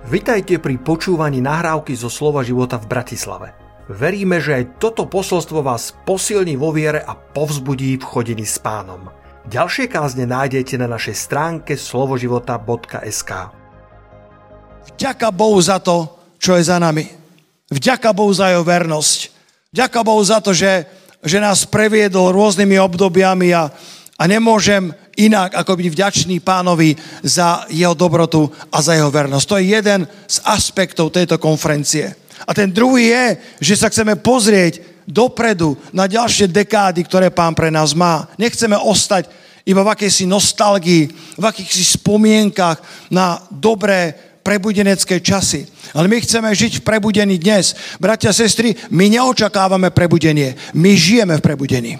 Vitajte pri počúvaní nahrávky zo Slova života v Bratislave. Veríme, že aj toto posolstvo vás posilní vo viere a povzbudí v chodení s Pánom. Ďalšie kázne nájdete na našej stránke slovoživota.sk. Vďaka Bohu za to, čo je za nami. Vďaka Bohu za jeho vernosť. Vďaka Bohu za to, že nás previedol rôznymi obdobiami a nemôžem inak, ako byť vďačný Pánovi za jeho dobrotu a za jeho vernosť. To je jeden z aspektov tejto konferencie. A ten druhý je, že sa chceme pozrieť dopredu na ďalšie dekády, ktoré Pán pre nás má. Nechceme ostať iba v akejsi nostalgii, v akýchsi spomienkach na dobré prebudenecké časy. Ale my chceme žiť v prebudení dnes. Bratia a sestry, my neočakávame prebudenie. My žijeme v prebudení.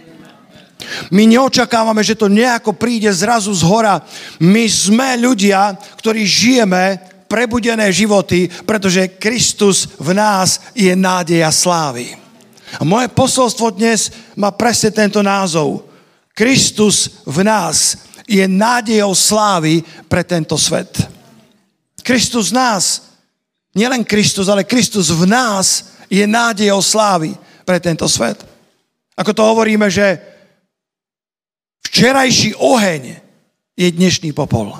My neočakávame, že to nejako príde zrazu z hora. My sme ľudia, ktorí žijeme prebudené životy, pretože Kristus v nás je nádej a slávy. A moje posolstvo dnes má presne tento názov. Kristus v nás je nádejou slávy pre tento svet. Kristus v nás, nielen Kristus, ale Kristus v nás je nádejou slávy pre tento svet. Ako to hovoríme, že včerajší oheň je dnešný popol.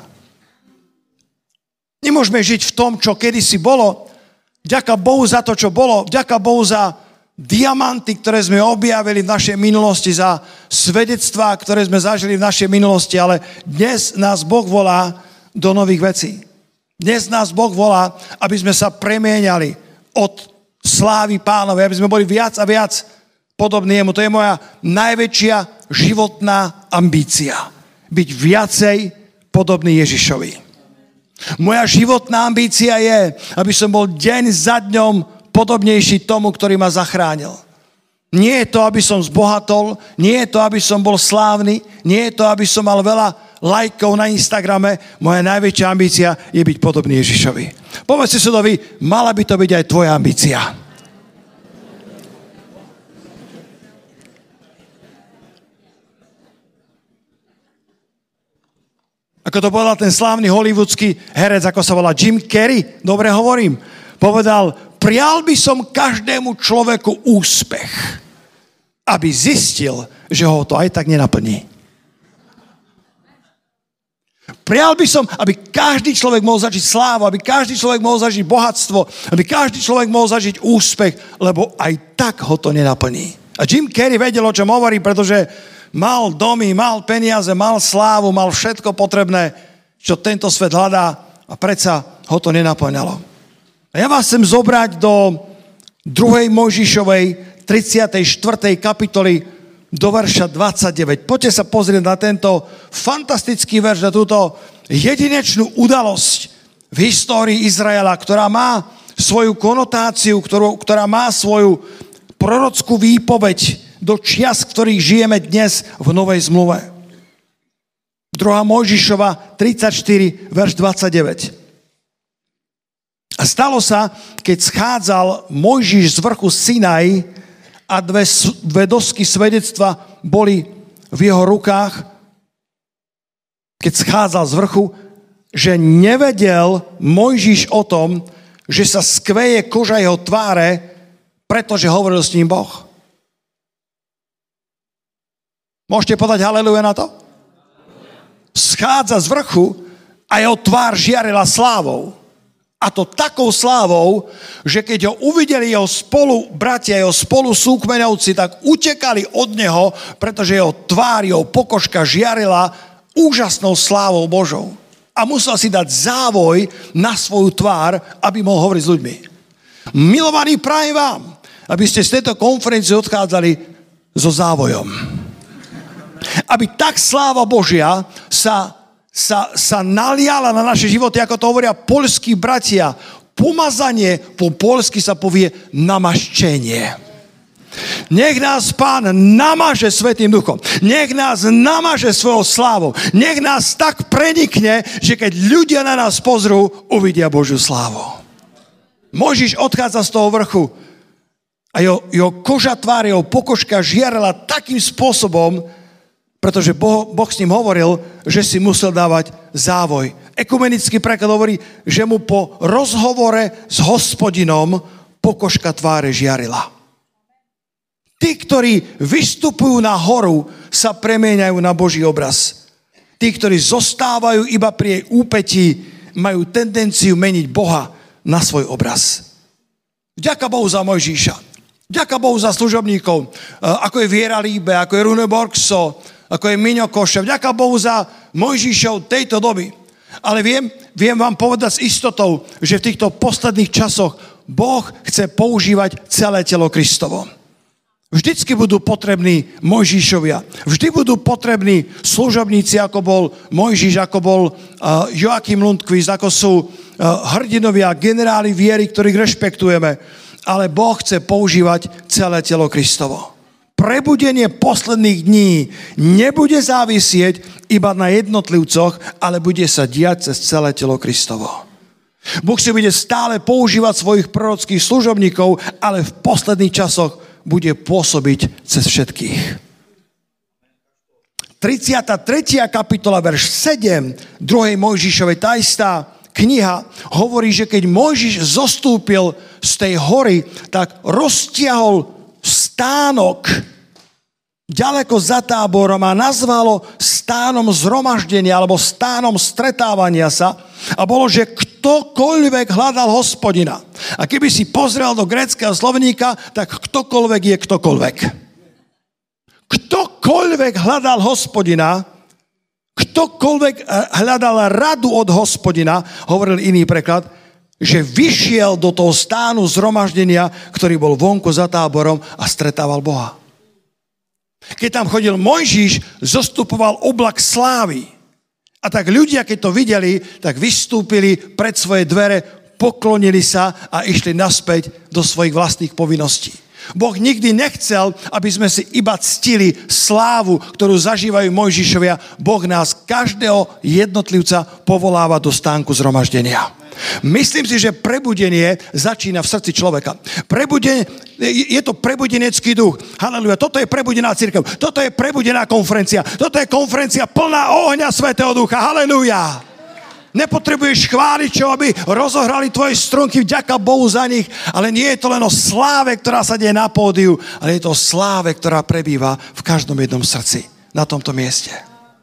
Nemôžeme žiť v tom, čo kedysi bolo. Vďaka Bohu za to, čo bolo. Vďaka Bohu za diamanty, ktoré sme objavili v našej minulosti, za svedectvá, ktoré sme zažili v našej minulosti. Ale dnes nás Boh volá do nových vecí. Dnes nás Boh volá, aby sme sa premieňali od slávy Pánovej, aby sme boli viac a viac podobný jemu. To je moja najväčšia životná ambícia. Byť viacej podobný Ježišovi. Moja životná ambícia je, aby som bol deň za dňom podobnejší tomu, ktorý ma zachránil. Nie je to, aby som zbohatol, nie je to, aby som bol slávny, nie je to, aby som mal veľa lajkov na Instagrame. Moja najväčšia ambícia je byť podobný Ježišovi. Povedzte sudovi, mala by to byť aj tvoja ambícia. Ako to povedal ten slávny hollywoodský herec, ako sa volá Jim Carrey, dobre hovorím, povedal, prial by som každému človeku úspech, aby zistil, že ho to aj tak nenaplní. Prial by som, aby každý človek mohol zažiť slávu, aby každý človek mohol zažiť bohatstvo, aby každý človek mohol zažiť úspech, lebo aj tak ho to nenaplní. A Jim Carrey vedel, o čom hovorí, pretože mal domy, mal peniaze, mal slávu, mal všetko potrebné, čo tento svet hľadá a predsa ho to nenaplňalo. A ja vás chcem zobrať do 2. Mojžišovej 34. kapitoly do verša 29. Poďte sa pozrieť na tento fantastický verš, na túto jedinečnú udalosť v histórii Izraela, ktorá má svoju konotáciu, ktorá má svoju prorockú výpoveď do čias, v ktorých žijeme dnes v Novej zmluve. 2. Mojžišova 34, verš 29. A stalo sa, keď schádzal Mojžiš z vrchu Sinaj a dve dosky svedectva boli v jeho rukách, keď schádzal z vrchu, že nevedel Mojžiš o tom, že sa skveje koža jeho tváre, pretože hovoril s ním Boh. Môžete povedať haleluja na to? Schádza z vrchu a jeho tvár žiarila slávou. A to takou slávou, že keď ho uvideli jeho spolubratia, jeho spolusúkmeňovci, tak utekali od neho, pretože jeho tvár, jeho pokožka žiarila úžasnou slávou Božou. A musel si dať závoj na svoju tvár, aby mohol hovoriť s ľuďmi. Milovaní, prajem vám, aby ste z tejto konferencie odchádzali so závojom. Aby tak sláva Božia sa naliala na naše životy, ako to hovoria poľskí bratia. Pomazanie, po poľsky sa povie namaščenie. Nech nás Pán namaže Svätým Duchom. Nech nás namaže svojou slávou. Nech nás tak prenikne, že keď ľudia na nás pozrú, uvidia Božiu slávu. Mojžiš odchádza z toho vrchu a jeho koža tvár, jeho pokožka žiarala takým spôsobom, pretože boh s ním hovoril, že si musel dávať závoj Ekumenický preklad hovorí, že mu po rozhovore s Hospodinom pokožka tváre žiarila. Tí, ktorí vystupujú na horu, sa premieňajú na Boží obraz. Tí, ktorí zostávajú iba pri jej úpetí, majú tendenciu meniť Boha na svoj obraz. Vďaka Bohu za Mojžiša. Vďaka Bohu za služobníkov, ako je Viera Líbe, ako je Rune Borgso, ako je Miňo Koša. Vďaka Bohu za Mojžišov tejto doby. Ale viem vám povedať s istotou, že v týchto posledných časoch Boh chce používať celé telo Kristovo. Vždycky budú potrební Mojžišovia. Vždy budú potrební služobníci, ako bol Mojžiš, ako bol Joachim Lundqvist, ako sú hrdinovia, generáli viery, ktorých rešpektujeme. Ale Boh chce používať celé telo Kristovo. Prebudenie posledných dní nebude závisieť iba na jednotlivcoch, ale bude sa diať cez celé telo Kristovo. Boh si bude stále používať svojich prorockých služobníkov, ale v posledných časoch bude pôsobiť cez všetkých. 33. kapitola, verš 7 2. Mojžišovej, tá istá kniha hovorí, že keď Mojžiš zostúpil z tej hory, tak roztiahol stánok ďaleko za táborom a nazvalo stánom zhromaždenia alebo stánom stretávania sa a bolo, že ktokoľvek hľadal Hospodina. A keby si pozrel do gréckeho slovníka, tak ktokoľvek je ktokoľvek. Ktokoľvek hľadal Hospodina, ktokoľvek hľadal radu od Hospodina, hovoril iný preklad, že vyšiel do toho stánu zhromaždenia, ktorý bol vonku za táborom a stretával Boha. Keď tam chodil Mojžiš, zostupoval oblak slávy. A tak ľudia, keď to videli, tak vystúpili pred svoje dvere, poklonili sa a išli naspäť do svojich vlastných povinností. Boh nikdy nechcel, aby sme si iba ctili slávu, ktorú zažívajú Mojžišovia. Boh nás, každého jednotlivca, povoláva do stánku zhromaždenia. Myslím si, že prebudenie začína v srdci človeka. Je to prebudenecký duch. Halelujá. Toto je prebudená cirkev. Toto je prebudená konferencia. Toto je konferencia plná ohňa Svätého Ducha. Halelujá. Nepotrebuješ chváličov, aby rozohrali tvoje strunky, vďaka Bohu za nich, ale nie je to len o sláve, ktorá sa deje na pódiu, ale je to o sláve, ktorá prebýva v každom jednom srdci na tomto mieste.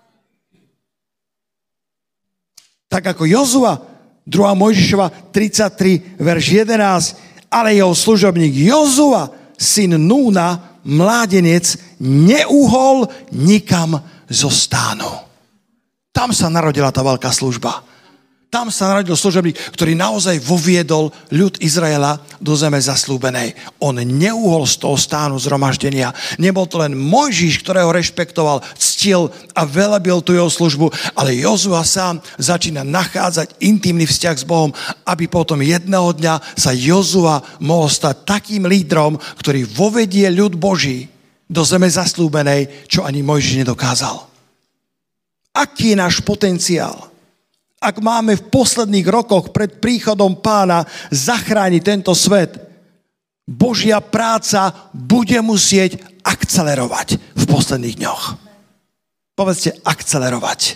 Tak ako Jozua, 2. Mojžišova 33, verš 11, ale jeho služobník Jozua, syn Núna, mládenec, neuhol nikam zo stánu. Tam sa narodila tá veľká služba. Tam sa narodil služobník, ktorý naozaj voviedol ľud Izraela do zeme zasľúbenej. On neuhol z toho stánu zhromaždenia. Nebol to len Mojžiš, ktorého rešpektoval, ctil a velebil tú jeho službu, ale Jozua sám začína nachádzať intimný vzťah s Bohom, aby potom jedného dňa sa Jozua mohol stať takým lídrom, ktorý vovedie ľud Boží do zeme zasľúbenej, čo ani Mojžiš nedokázal. Aký je náš potenciál? Ak máme v posledných rokoch pred príchodom Pána zachrániť tento svet, Božia práca bude musieť akcelerovať v posledných dňoch. Povedzte, akcelerovať.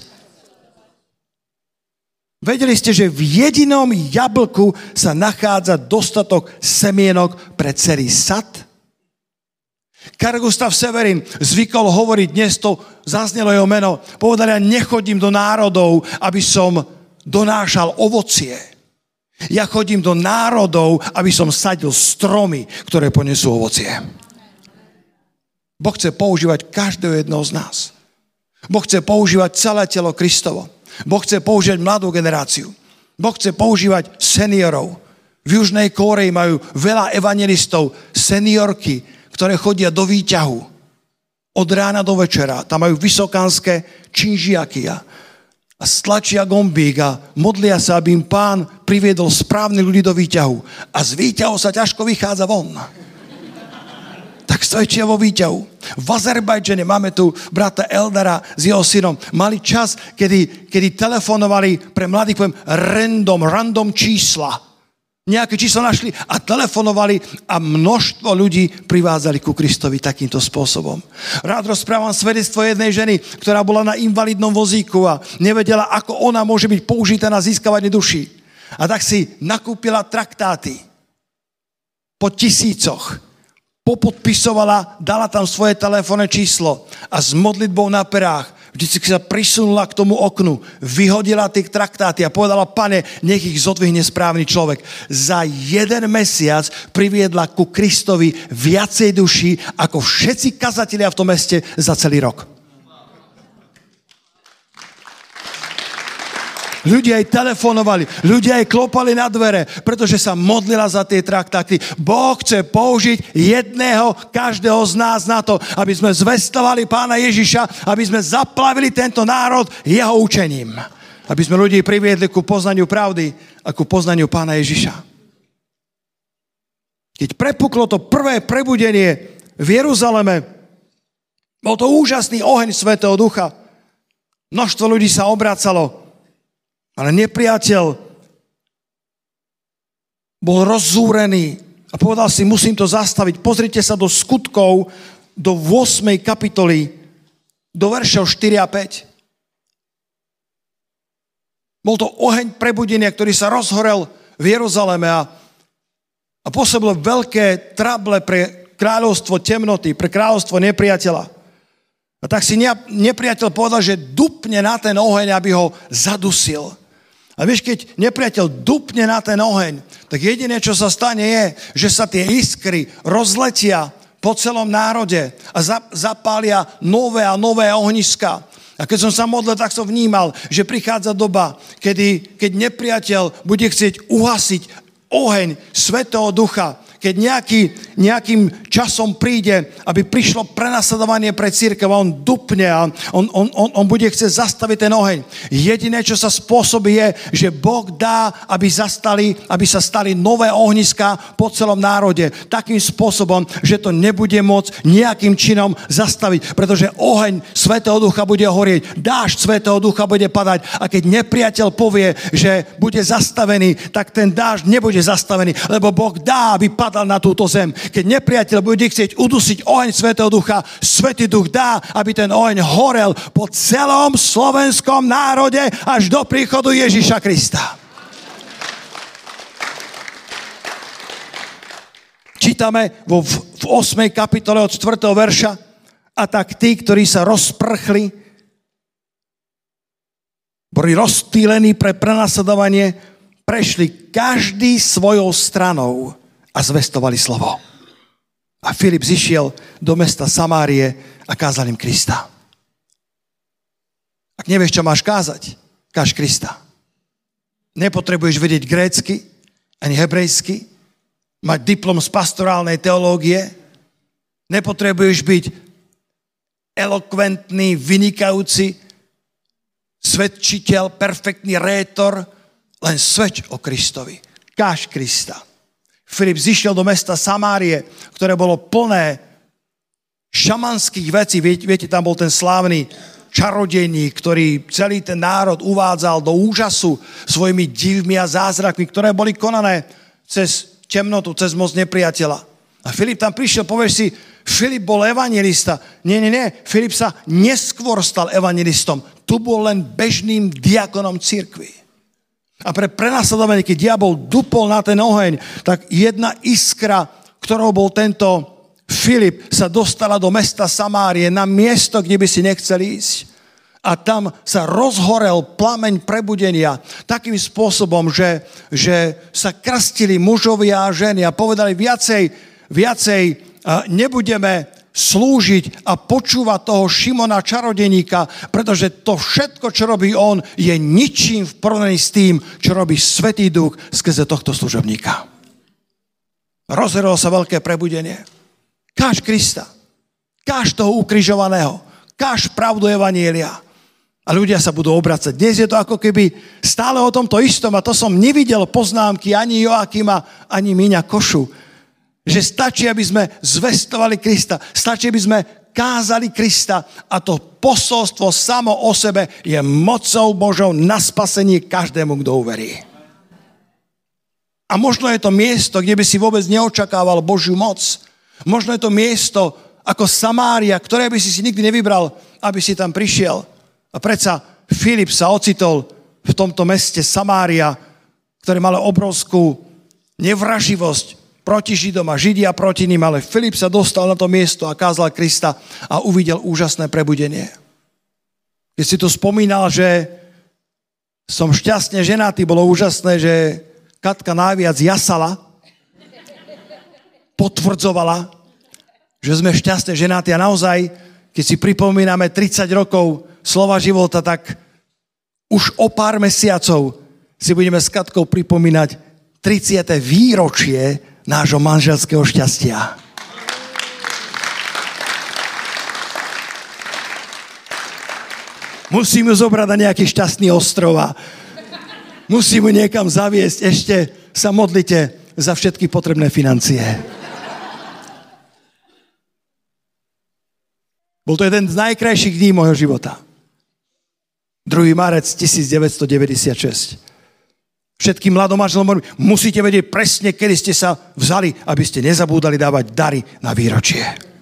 Vedeli ste, že v jedinom jablku sa nachádza dostatok semienok pre celý sad? Karl Gustav Severin zvykol hovoriť, dnes to zaznelo jeho meno, povedal, ja nechodím do národov, aby som donášal ovocie. Ja chodím do národov, aby som sadil stromy, ktoré ponesú ovocie. Boh chce používať každého jedného z nás. Boh chce používať celé telo Kristovo. Boh chce používať mladú generáciu. Boh chce používať seniorov. V Južnej Kórei majú veľa evangelistov, seniorky, ktoré chodia do výťahu od rána do večera. Tam majú vysokánske činžiaky a stlačia gombík a modlia sa, aby im Pán priviedol správnych ľudí do výťahu. A z výťahu sa ťažko vychádza von. Tak stojčia vo výťahu. V Azerbajdžane máme tu brata Eldara s jeho synom. Mali čas, kedy telefonovali pre mladých, poviem, random čísla. Nejaké číslo našli a telefonovali a množstvo ľudí privádzali ku Kristovi takýmto spôsobom. Rád rozprávam svedectvo jednej ženy, ktorá bola na invalidnom vozíku a nevedela, ako ona môže byť použitá na získavanie duší. A tak si nakúpila traktáty po tisícoch, popodpisovala, dala tam svoje telefónne číslo a s modlitbou na perách vždycky sa prisunula k tomu oknu, vyhodila tie traktáty a povedala, Pane, nech ich zodvihne správny človek. Za 1 mesiac priviedla ku Kristovi viacej duší ako všetci kazatelia v tom meste za celý rok. Ľudia jej telefonovali, ľudia jej klopali na dvere, pretože sa modlila za tie traktáty. Boh chce použiť jedného, každého z nás na to, aby sme zvestovali Pána Ježiša, aby sme zaplavili tento národ jeho učením. Aby sme ľudí priviedli ku poznaniu pravdy a ku poznaniu Pána Ježiša. Keď prepuklo to prvé prebudenie v Jeruzaleme, bol to úžasný oheň Svätého Ducha. Množstvo ľudí sa obracalo. Ale nepriateľ bol rozzúrený a povedal si, musím to zastaviť. Pozrite sa do Skutkov, do 8. kapitoly, do veršov 4 a 5. Bol to oheň prebudenia, ktorý sa rozhorel v Jeruzaleme a pôsobil veľké trable pre kráľovstvo temnoty, pre kráľovstvo nepriateľa. A tak si nepriateľ povedal, že dupne na ten oheň, aby ho zadusil. A vieš, keď nepriateľ dupne na ten oheň, tak jediné, čo sa stane je, že sa tie iskry rozletia po celom národe a zapália nové a nové ohniska. A keď som sa modlil, tak som vnímal, že prichádza doba, keď nepriateľ bude chcieť uhasiť oheň Svätého Ducha, keď nejakým časom príde, aby prišlo prenasledovanie pre cirkev a on dupne a on bude chcieť zastaviť ten oheň. Jediné, čo sa spôsobí je, že Boh dá, aby sa stali nové ohniská po celom národe. Takým spôsobom, že to nebude môcť nejakým činom zastaviť, pretože oheň Svätého Ducha bude horieť, dážď Svätého Ducha bude padať a keď nepriateľ povie, že bude zastavený, tak ten dážď nebude zastavený, lebo Boh dá, aby padal na túto zem. Keď nepriateľ bude chcieť udusiť oheň Svätého Ducha, Svätý Duch dá, aby ten oheň horel po celom slovenskom národe až do príchodu Ježiša Krista. Čítame v 8. kapitole od 4. verša a tak tí, ktorí sa rozprchli, boli rozptýlení pre prenasledovanie, prešli každý svojou stranou a zvestovali slovo. A Filip zišiel do mesta Samárie a kázal im Krista. Ak nevieš, čo máš kázať, káž Krista. Nepotrebuješ vedieť grécky ani hebrejsky, mať diplom z pastorálnej teológie, nepotrebuješ byť elokventný, vynikajúci svedčiteľ, perfektný rétor, len svedč o Kristovi. Káž Krista. Filip zišiel do mesta Samárie, ktoré bolo plné šamanských vecí. Viete, tam bol ten slávny čarodejník, ktorý celý ten národ uvádzal do úžasu svojimi divmi a zázrakmi, ktoré boli konané cez temnotu, cez moc nepriateľa. A Filip tam prišiel, povieš si, Filip bol evanjelista. Nie. Filip sa neskôr stal evanjelistom. Tu bol len bežným diakonom cirkvi. A pre prenasledovanie, keď diabol dupol na ten oheň, tak jedna iskra, ktorou bol tento Filip, sa dostala do mesta Samárie, na miesto, kde by si nechcel ísť. A tam sa rozhorel plameň prebudenia takým spôsobom, že sa krstili mužovia a ženy a povedali viacej nebudeme slúžiť a počúvať toho Šimona čarodejníka, pretože to všetko, čo robí on, je ničím v porovnaní s tým, čo robí Svätý Duch skrze tohto služobníka. Rozhralo sa veľké prebudenie. Káž Krista. Káž toho ukrižovaného. Káž pravdu evanjelia. A ľudia sa budú obracať. Dnes je to ako keby stále o tomto istom a to som nevidel poznámky ani Joakima, ani Míňa Košu. Že stačí, aby sme zvestovali Krista. Stačí, aby sme kázali Krista a to posolstvo samo o sebe je mocou Božou na spasenie každému, kto uverí. A možno je to miesto, kde by si vôbec neočakával Božiu moc. Možno je to miesto ako Samária, ktoré by si nikdy nevybral, aby si tam prišiel. A predsa Filip sa ocitol v tomto meste Samária, ktoré malo obrovskú nevraživosť proti Židom a Židia proti ním, ale Filip sa dostal na to miesto a kázal Krista a uvidel úžasné prebudenie. Keď si tu spomínal, že som šťastne ženatý, bolo úžasné, že Katka najviac jasala, potvrdzovala, že sme šťastne ženatí a naozaj, keď si pripomíname 30 rokov slova života, tak už o pár mesiacov si budeme s Katkou pripomínať 30. výročie nášho manželského šťastia. Musím ju zobrať na nejaký šťastný ostrov a musím ju niekam zaviesť. Ešte sa modlite za všetky potrebné financie. Bol to jeden z najkrajších dní môjho života. 2. marec 1996. Všetkým mladom manželom musíte vedieť presne, kedy ste sa vzali, aby ste nezabúdali dávať dary na výročie.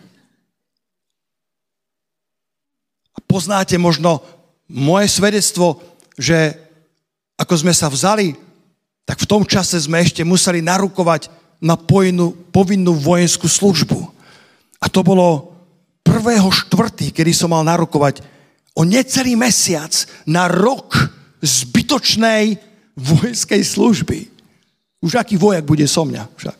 A poznáte možno moje svedectvo, že ako sme sa vzali, tak v tom čase sme ešte museli narukovať na povinnú vojenskú službu. A to bolo 1.4., kedy som mal narukovať o necelý mesiac na rok zbytočnej vojenskej služby. Už aký vojak bude so mňa však.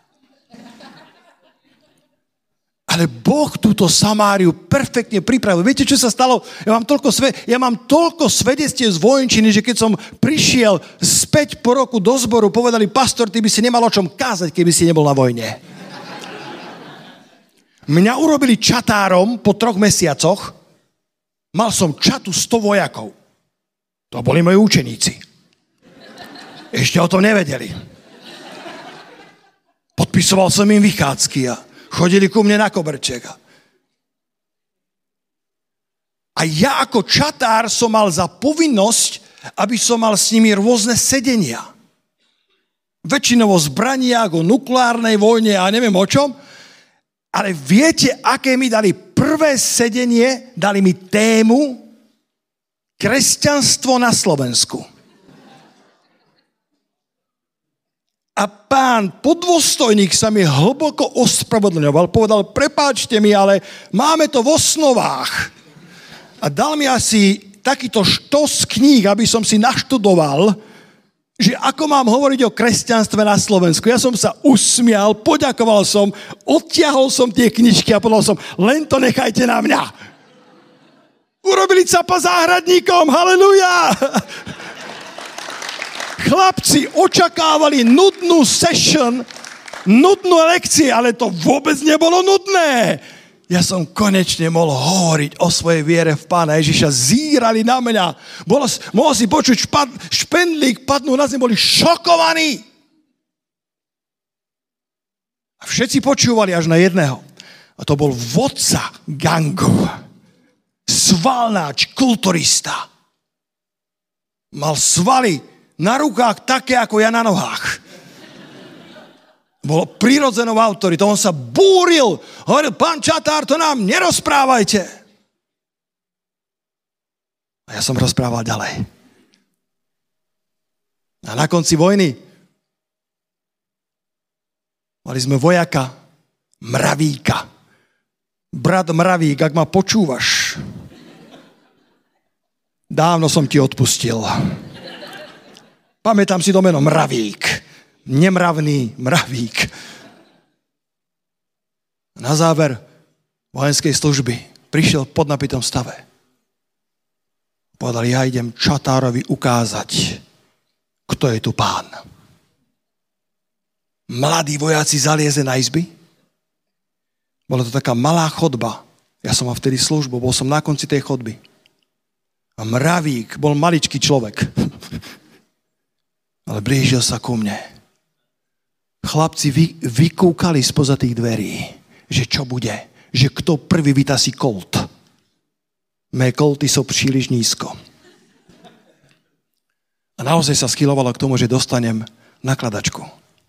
Ale Boh túto Samáriu perfektne pripravil. Viete, čo sa stalo? Ja mám toľko svedectiev z vojenčiny, že keď som prišiel späť po roku do zboru, povedali, pastor, ty by si nemal o čom kázať, keby si nebol na vojne. Mňa urobili čatárom po 3 mesiacoch. Mal som čatu 100 vojakov. To boli moji učeníci. Ešte o tom nevedeli. Podpisoval som im vychádzky a chodili ku mne na koberček. A ja ako čatár som mal za povinnosť, aby som mal s nimi rôzne sedenia. Väčšinou o zbraniach, o nukleárnej vojne a neviem o čom. Ale viete, aké mi dali prvé sedenie? Dali mi tému Kresťanstvo na Slovensku. A pán podôstojník sa mi hlboko ospravedlňoval, povedal, prepáčte mi, ale máme to v osnovách. A dal mi asi takýto štos kníh, aby som si naštudoval, že ako mám hovoriť o kresťanstve na Slovensku. Ja som sa usmial, poďakoval som, odtiahol som tie knižky a povedal som, len to nechajte na mňa. Urobili capa záhradníkom, haleluja! Chlapci očakávali nudnú session, nudnú lekcie, ale to vôbec nebolo nudné. Ja som konečne mohol hovoriť o svojej viere v Pána Ježiša. Zírali na mňa. Mohol si počuť špendlík padnú na zem, boli šokovaní. A všetci počúvali až na jedného. A to bol vodca gangu. Svalnáč, kulturista. Mal svaly na rukách také, ako ja na nohách. Bolo prirodzenou autoritou. On sa búril. Hovoril, pán čatár, to nám nerozprávajte. A ja som rozprával ďalej. A na konci vojny mali sme vojaka Mravíka. Brat Mravík, ak ma počúvaš, dávno som ti odpustil. Pamätám si to meno Mravík. Nemravný Mravík. Na záver vojenskej služby prišiel v podnapitom stave. Povedal, ja idem čatárovi ukázať, kto je tu pán. Mladí vojaci zaliezli na izby. Bola to taká malá chodba. Ja som mal vtedy službu, bol som na konci tej chodby. A Mravík bol maličký človek. Ale blížil sa ku mne. Chlapci vykúkali spoza tých dverí, že čo bude, že kto prvý vytasí kolt. Mé kolty sú príliš nízko. A naozaj sa schylovalo k tomu, že dostanem nakladačku.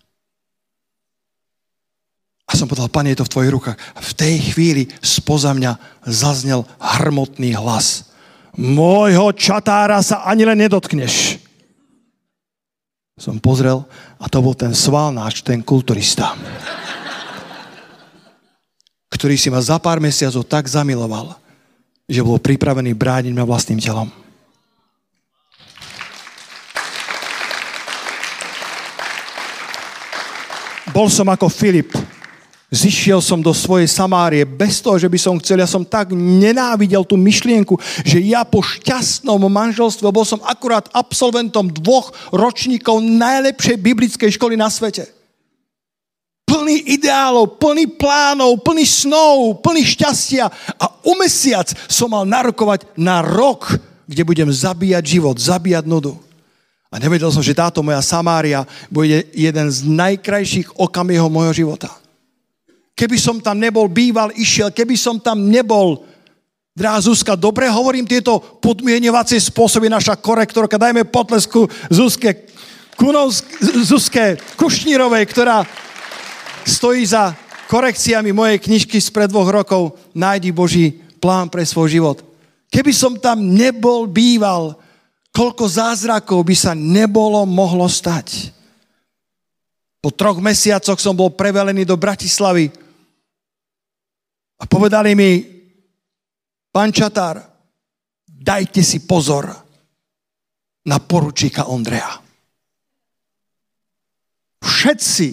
A som povedal, Pane, je to v tvojich rukách. A v tej chvíli spoza mňa zaznel hrmotný hlas. Môjho čatára sa ani len nedotkneš. Som pozrel a to bol ten svalnáč, ten kulturista, ktorý si ma za pár mesiacov tak zamiloval, že bol pripravený brániť ma vlastným telom. Bol som ako Filip. Zišiel som do svojej Samárie bez toho, že by som chcel. Ja som tak nenávidel tú myšlienku, že ja po šťastnom manželstve bol som akurát absolventom 2 ročníkov najlepšej biblickej školy na svete. Plný ideálov, plný plánov, plný snov, plný šťastia. A o mesiac som mal narokovať na rok, kde budem zabíjať život, zabíjať nudu. A nevedel som, že táto moja Samária bude jeden z najkrajších okamihov môjho života. Keby som tam nebol býval, išiel, keby som tam nebol, drahá Zuzka, dobre hovorím tieto podmieňovacie spôsoby, naša korektorka, dajme potlesku Zuzke Kušnírovej, ktorá stojí za korekciami mojej knižky spred 2 rokov Nájdi Boží plán pre svoj život. Keby som tam nebol býval, koľko zázrakov by sa nebolo mohlo stať. Po 3 mesiacoch som bol prevelený do Bratislavy a povedali mi, pán Čatár, dajte si pozor na poručíka Ondreja. Všetci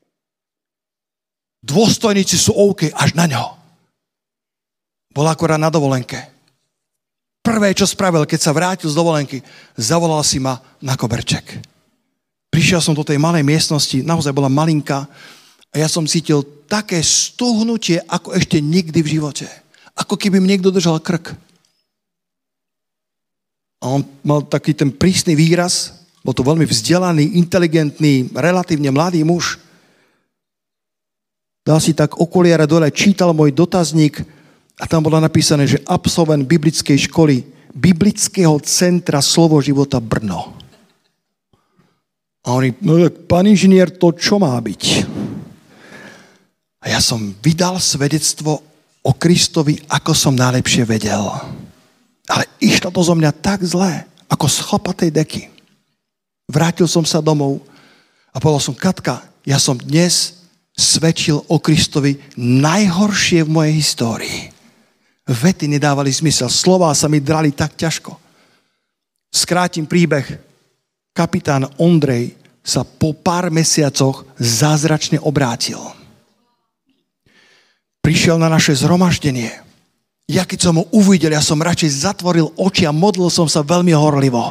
dôstojníci sú OK až na ňo. Bol akorát na dovolenke. Prvé, čo spravil, keď sa vrátil z dovolenky, zavolal si ma na koberček. Prišiel som do tej malej miestnosti, naozaj bola malinká, a ja som cítil také stuhnutie, ako ešte nikdy v živote. Ako keby mi niekto držal krk. A on mal taký ten prísny výraz, bol to veľmi vzdelaný, inteligentný, relatívne mladý muž. Dal si tak okuliare dole, čítal môj dotazník a tam bolo napísané, že absolvent biblickej školy, Biblického centra Slovo života Brno. A oni, pán inžinier, to čo má byť? A ja som vydal svedectvo o Kristovi, ako som najlepšie vedel. Ale išlo to zo mňa tak zlé, ako z chlpatej deky. Vrátil som sa domov a povedal som, Katka, ja som dnes svedčil o Kristovi najhoršie v mojej histórii. Vety nedávali zmysel, slová sa mi drali tak ťažko. Skrátim príbeh. Kapitán Ondrej sa po pár mesiacoch zázračne obrátil. Prišiel na naše zhromaždenie. Ja keď som ho uvidel, ja som radšej zatvoril oči a modlil som sa veľmi horlivo.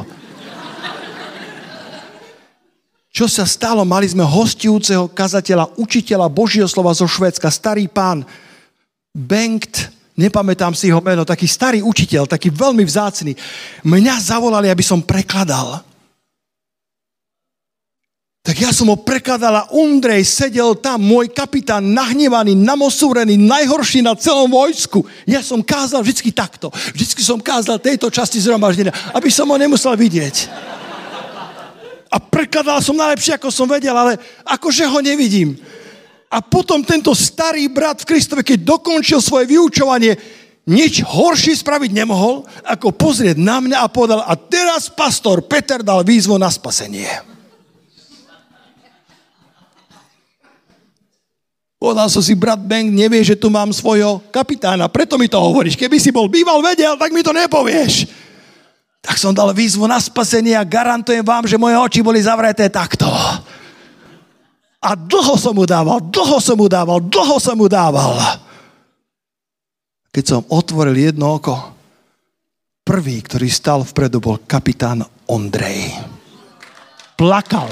Čo sa stalo? Mali sme hostujúceho kazateľa, učiteľa Božieho slova zo Švédska, starý pán Bengt, nepamätám si jeho meno, taký starý učiteľ, taký veľmi vzácny. Mňa zavolali, aby som prekladal. Tak ja som ho prekladal a Ondrej sedel tam, môj kapitán, nahnevaný, namosúrený, najhorší na celom vojsku. Ja som kázal vždycky takto. Vždycky som kázal tejto časti zhromaždenia, aby som ho nemusel vidieť. A prekladal som najlepšie, ako som vedel, ale akože ho nevidím. A potom tento starý brat v Kristovi, keď dokončil svoje vyučovanie, nič horšie spraviť nemohol, ako pozrieť na mňa a povedal, a teraz pastor Peter dal výzvu na spasenie. Povedal som si, brat Bengt, nevie, že tu mám svojho kapitána, preto mi to hovoríš. Keby si bol býval vedel, tak mi to nepovieš. Tak som dal výzvu na spasenie a garantujem vám, že moje oči boli zavreté takto. A dlho som mu dával. Keď som otvoril jedno oko, prvý, ktorý stal vpredu, bol kapitán Ondrej. Plakal.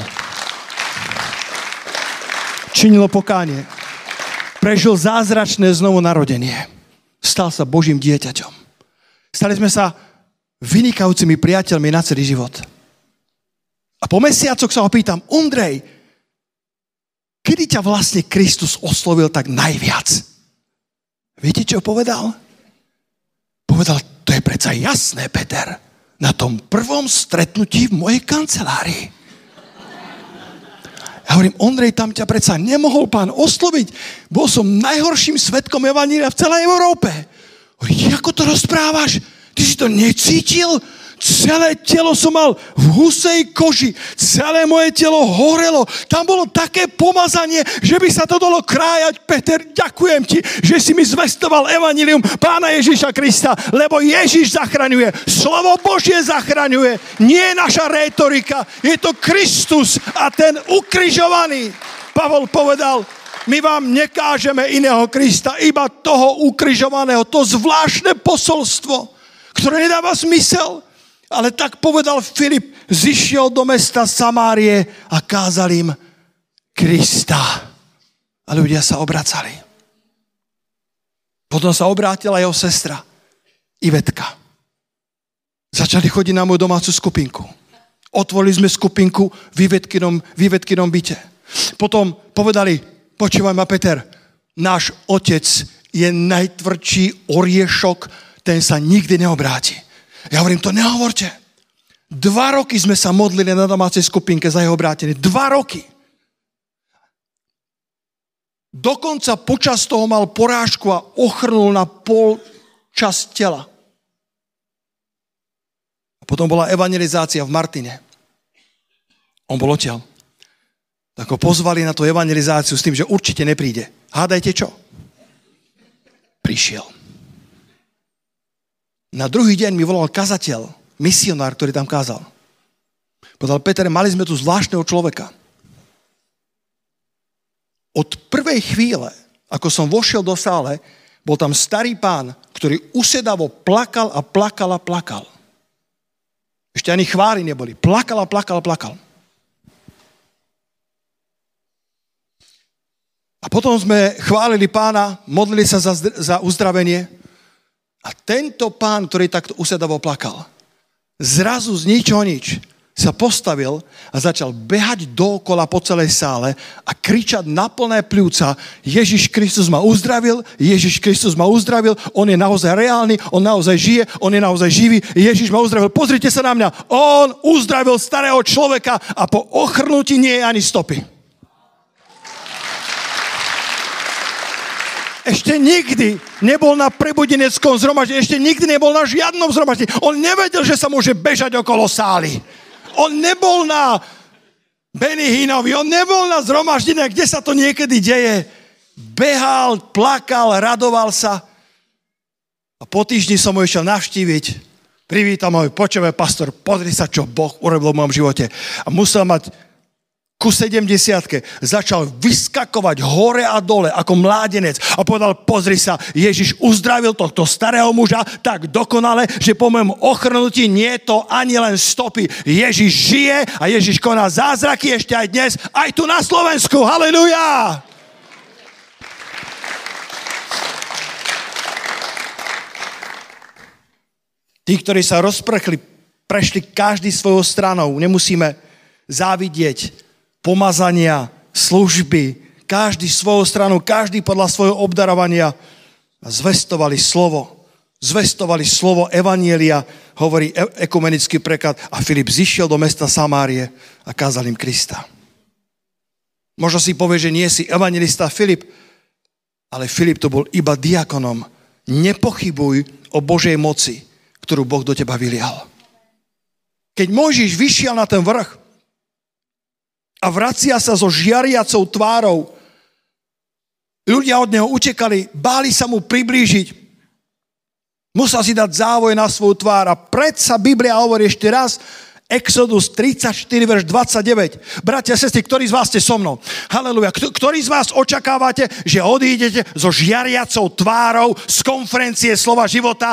Činilo pokánie. Prežil zázračné znovu narodenie. Stal sa Božím dieťaťom. Stali sme sa vynikajúcimi priateľmi na celý život. A po mesiacoch sa ho pýtam, Ondrej, kedy ťa vlastne Kristus oslovil tak najviac? Viete, čo povedal? Povedal, to je predsa jasné, Peter, na tom prvom stretnutí v mojej kancelárii. Ja hovorím, Ondrej, tam ťa predsa nemohol Pán osloviť. Bol som najhorším svedkom evanjelia v celej Európe. Hovorím, ako to rozprávaš? Ty si to necítil? Celé telo som mal v husej koži. Celé moje telo horelo. Tam bolo také pomazanie, že by sa to dalo krájať. Peter, ďakujem ti, že si mi zvestoval evanjelium Pána Ježiša Krista, lebo Ježiš zachraňuje. Slovo Božie zachraňuje. Nie je naša rétorika. Je to Kristus a ten ukrižovaný. Pavol povedal, my vám nekážeme iného Krista, iba toho ukrižovaného. To zvláštne posolstvo, ktoré nedáva zmysel. Ale tak povedal Filip, zišiel do mesta Samárie a kázal im Krista. A ľudia sa obracali. Potom sa obrátila jeho sestra, Ivetka. Začali chodiť na moju domácu skupinku. Otvorili sme skupinku v Ivetkinom byte. Potom povedali, počúvaj ma, Peter, náš otec je najtvrdší oriešok, ten sa nikdy neobráti. Ja hovorím, to nehovorte. 2 roky sme sa modlili na domácej skupinke za jeho obrátenie. 2 roky. Dokonca počas toho mal porážku a ochrnul na pol časť tela. A potom bola evangelizácia v Martine. On bol odtiaľ. Tak ho pozvali na tú evangelizáciu s tým, že určite nepríde. Hádajte čo? Prišiel. Na druhý deň mi volal kazateľ, misionár, ktorý tam kázal. Povedal, Peter, mali sme tu zvláštneho človeka. Od prvej chvíle, ako som vošiel do sále, bol tam starý pán, ktorý usedavo plakal a plakal a plakal. Ešte ani chvály neboli. Plakal a plakal a plakal. A potom sme chválili Pána, modlili sa za uzdravenie. A tento pán, ktorý takto usedavo plakal, zrazu z ničoho nič sa postavil a začal behať dookola po celej sále a kričať na plné pľúca, Ježiš Kristus ma uzdravil, Ježiš Kristus ma uzdravil, on je naozaj reálny, on naozaj žije, on je naozaj živý, Ježiš ma uzdravil, pozrite sa na mňa, on uzdravil starého človeka a po ochrnutí nie je ani stopy. Ešte nikdy nebol na prebudeneckom zhromaždení, ešte nikdy nebol na žiadnom zhromaždení. On nevedel, že sa môže bežať okolo sály. On nebol na Benny Hinnovi, on nebol na zhromaždení, kde sa to niekedy deje. Behal, plakal, radoval sa. A po týždni som ho išiel navštíviť. Privítal môj počúvaj, pastor, pozri sa, čo Boh urobil v mojom živote. A musel mať ku 70-ke začal vyskakovať hore a dole ako mládenec a povedal, pozri sa, Ježiš uzdravil tohto starého muža tak dokonale, že po mojom ochrnutí nie je to ani len stopy. Ježiš žije a Ježiš koná zázraky ešte aj dnes, aj tu na Slovensku. Halelujá! Tí, ktorí sa rozprchli, prešli každý svojou stranou. Nemusíme závidieť pomazania, služby, každý svojou stranu, každý podľa svojho obdarovania a zvestovali slovo evanjelia, hovorí ekumenický preklad a Filip zišiel do mesta Samárie a kázal im Krista. Možno si povie, že nie si evanjelista Filip, ale Filip to bol iba diakonom. Nepochybuj o Božej moci, ktorú Boh do teba vylial. Keď Mojžiš vyšiel na ten vrch, a vracia sa so žiariacou tvárou. Ľudia od neho utekali, báli sa mu priblížiť. Musel si dať závoj na svoju tvár. A predsa Biblia hovorí ešte raz, Exodus 34, verš 29. Bratia a sestry, ktorí z vás ste so mnou? Haleluja. Ktorí z vás očakávate, že odídete so žiariacou tvárou z konferencie Slova života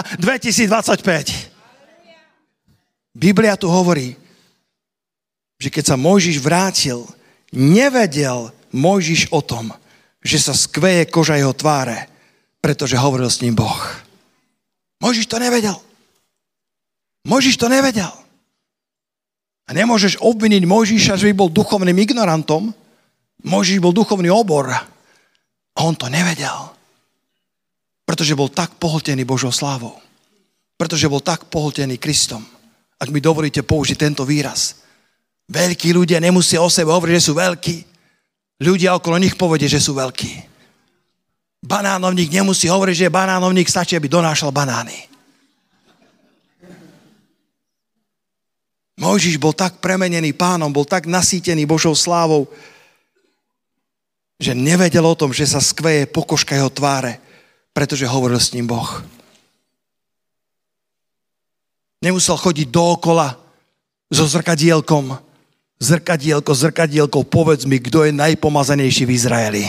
2025? Biblia tu hovorí, že keď sa Mojžiš vrátil, nevedel Mojžiš o tom, že sa skveje koža jeho tváre, pretože hovoril s ním Boh. Mojžiš to nevedel. A nemôžeš obviniť Mojžiša, že by bol duchovným ignorantom. Mojžiš bol duchovný obor. A on to nevedel. Pretože bol tak pohltený Božou slávou. Pretože bol tak pohltený Kristom. Ak mi dovolíte použiť tento výraz. Veľkí ľudia nemusia o sebe hovoriť, že sú veľkí. ľudia okolo nich povedia, že sú veľkí. Banánovník nemusí hovoriť, že je banánovník, stačí, aby donášal banány. Mojžiš bol tak premenený Pánom, bol tak nasýtený Božou slávou, že nevedel o tom, že sa skveje pokožka jeho tváre, pretože hovoril s ním Boh. Nemusel chodiť dookola so zrkadielkom. Zrkadielko, povedz mi, kto je najpomazanejší v Izraeli.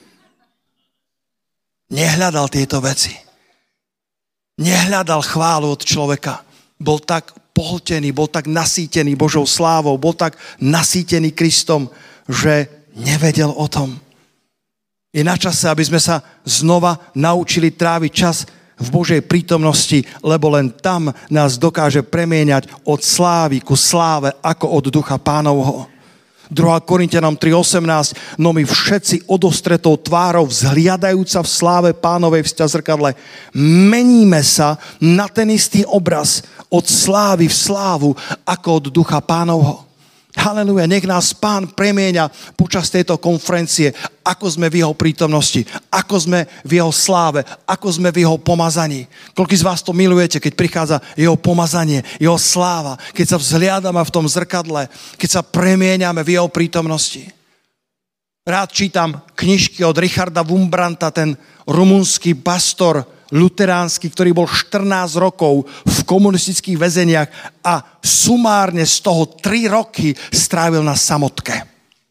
Nehľadal tieto veci. Nehľadal chválu od človeka. Bol tak pohltený, bol tak nasýtený Božou slávou, bol tak nasýtený Kristom, že nevedel o tom. Je na čase, aby sme sa znova naučili tráviť čas v Božej prítomnosti, lebo len tam nás dokáže premieňať od slávy ku sláve, ako od ducha Pánovho. 2. Korinťanom 3.18, no my všetci odostretou tvárou vzhliadajúca v sláve Pánovej v zrkadle, meníme sa na ten istý obraz od slávy v slávu, ako od ducha Pánovho. Haleluja, nech nás Pán premieňa počas tejto konferencie, ako sme v jeho prítomnosti, ako sme v jeho sláve, ako sme v jeho pomazaní. Koľký z vás to milujete, keď prichádza jeho pomazanie, jeho sláva, keď sa vzhliadame v tom zrkadle, keď sa premieňame v jeho prítomnosti. Rád čítam knižky od Richarda Wurmbrandta, ten rumunský pastor luteránsky, ktorý bol 14 rokov v komunistických väzeniach a sumárne z toho 3 roky strávil na samotke.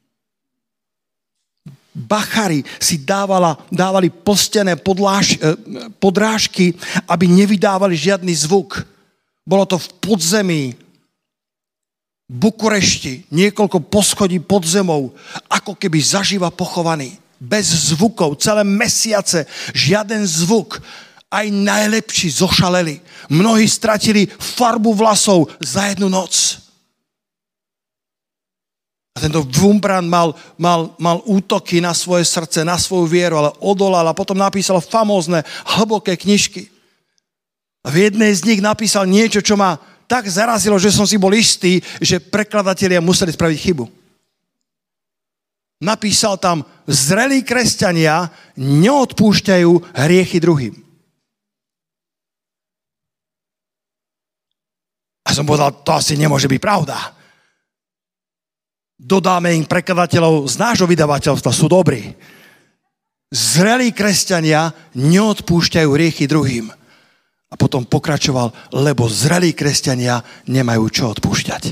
Bachari si dávali postené podrážky, aby nevydávali žiadny zvuk. Bolo to v podzemí Bukurešti, niekoľko poschodí pod zemou, ako keby zaživa pochovaný. Bez zvukov, celé mesiace, žiaden zvuk. Aj najlepší zošaleli. Mnohí stratili farbu vlasov za jednu noc. A tento Wurmbrand mal útoky na svoje srdce, na svoju vieru, ale odolal a potom napísal famózne, hlboké knižky. A v jednej z nich napísal niečo, čo ma tak zarazilo, že som si bol istý, že prekladatelia museli spraviť chybu. Napísal tam, zrelí kresťania neodpúšťajú hriechy druhým. A som povedal, to asi nemôže byť pravda. Dodáme im prekladateľov z nášho vydavateľstva, sú dobrí. Zrelí kresťania neodpúšťajú hriechy druhým. A potom pokračoval, lebo zrelí kresťania nemajú čo odpúšťať.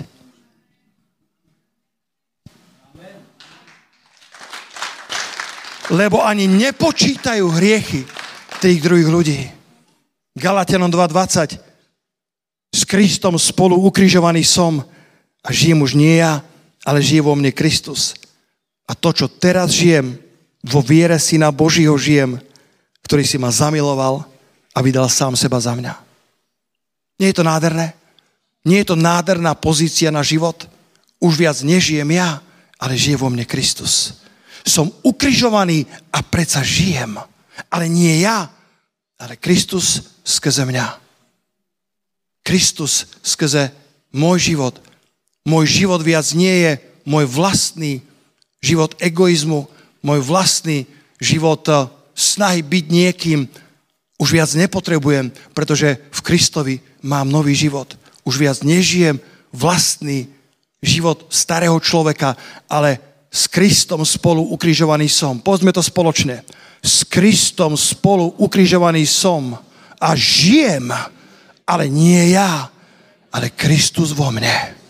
Lebo ani nepočítajú hriechy tých druhých ľudí. Galatianom 2.20. S Kristom spolu ukrižovaný som a žijem už nie ja, ale žije vo mne Kristus. A to, čo teraz žijem, vo viere Syna Božího žijem, ktorý si ma zamiloval a vydal sám seba za mňa. Nie je to nádherné? Nie je to nádherná pozícia na život? Už viac nežijem ja, ale žije vo mne Kristus. Som ukrižovaný a predsa žijem. Ale nie ja, ale Kristus skrze mňa. Kristus skrze môj život. Môj život viac nie je môj vlastný život egoizmu, môj vlastný život snahy byť niekým. Už viac nepotrebujem, pretože v Kristovi mám nový život. Už viac nežijem vlastný život starého človeka, ale s Kristom spolu ukrižovaný som. Povedzme to spoločne. S Kristom spolu ukrižovaný som a žijem, ale nie ja, ale Kristus vo mne.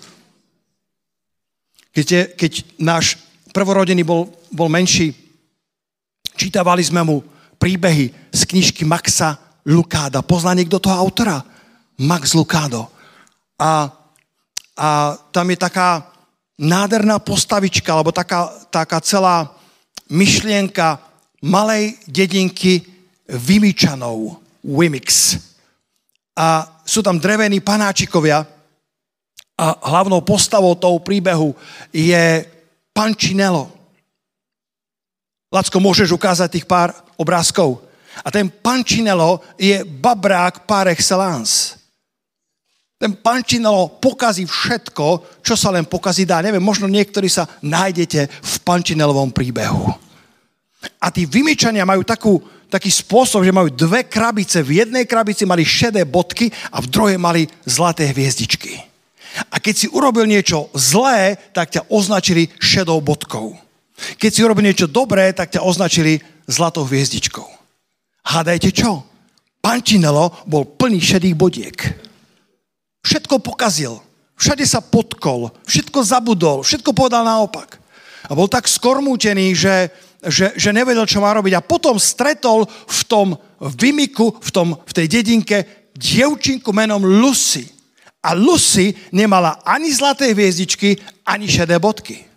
Keď náš prvorodený bol menší, čítavali sme mu príbehy z knižky Maxa Lucada. Pozná niekto toho autora? Max Lucado. A tam je taká nádherná postavička, alebo taká celá myšlienka malej dedinky Vimičanov. Wimix. A sú tam drevení panáčikovia a hlavnou postavou toho príbehu je Pančinello. Lacko, môžeš ukázať tých pár obrázkov? A ten Pančinello je babrák par excellence. Ten Punchinello pokazí všetko, čo sa len pokazí dá. Neviem, možno niektorí sa nájdete v Punchinellovom príbehu. A tí vymýčania majú taký spôsob, že majú dve krabice. V jednej krabici mali šedé bodky a v druhej mali zlaté hviezdičky. A keď si urobil niečo zlé, tak ťa označili šedou bodkou. Keď si urobil niečo dobré, tak ťa označili zlatou hviezdičkou. Hádajte čo? Punchinello bol plný šedých bodiek. Všetko pokazil. Všade sa potkol. Všetko zabudol. Všetko povedal naopak. A bol tak skormútený, že nevedel, čo má robiť. A potom stretol v tom Vimiku, v tej dedinke, dievčinku menom Lucy. A Lucy nemala ani zlaté hviezdičky, ani šedé bodky.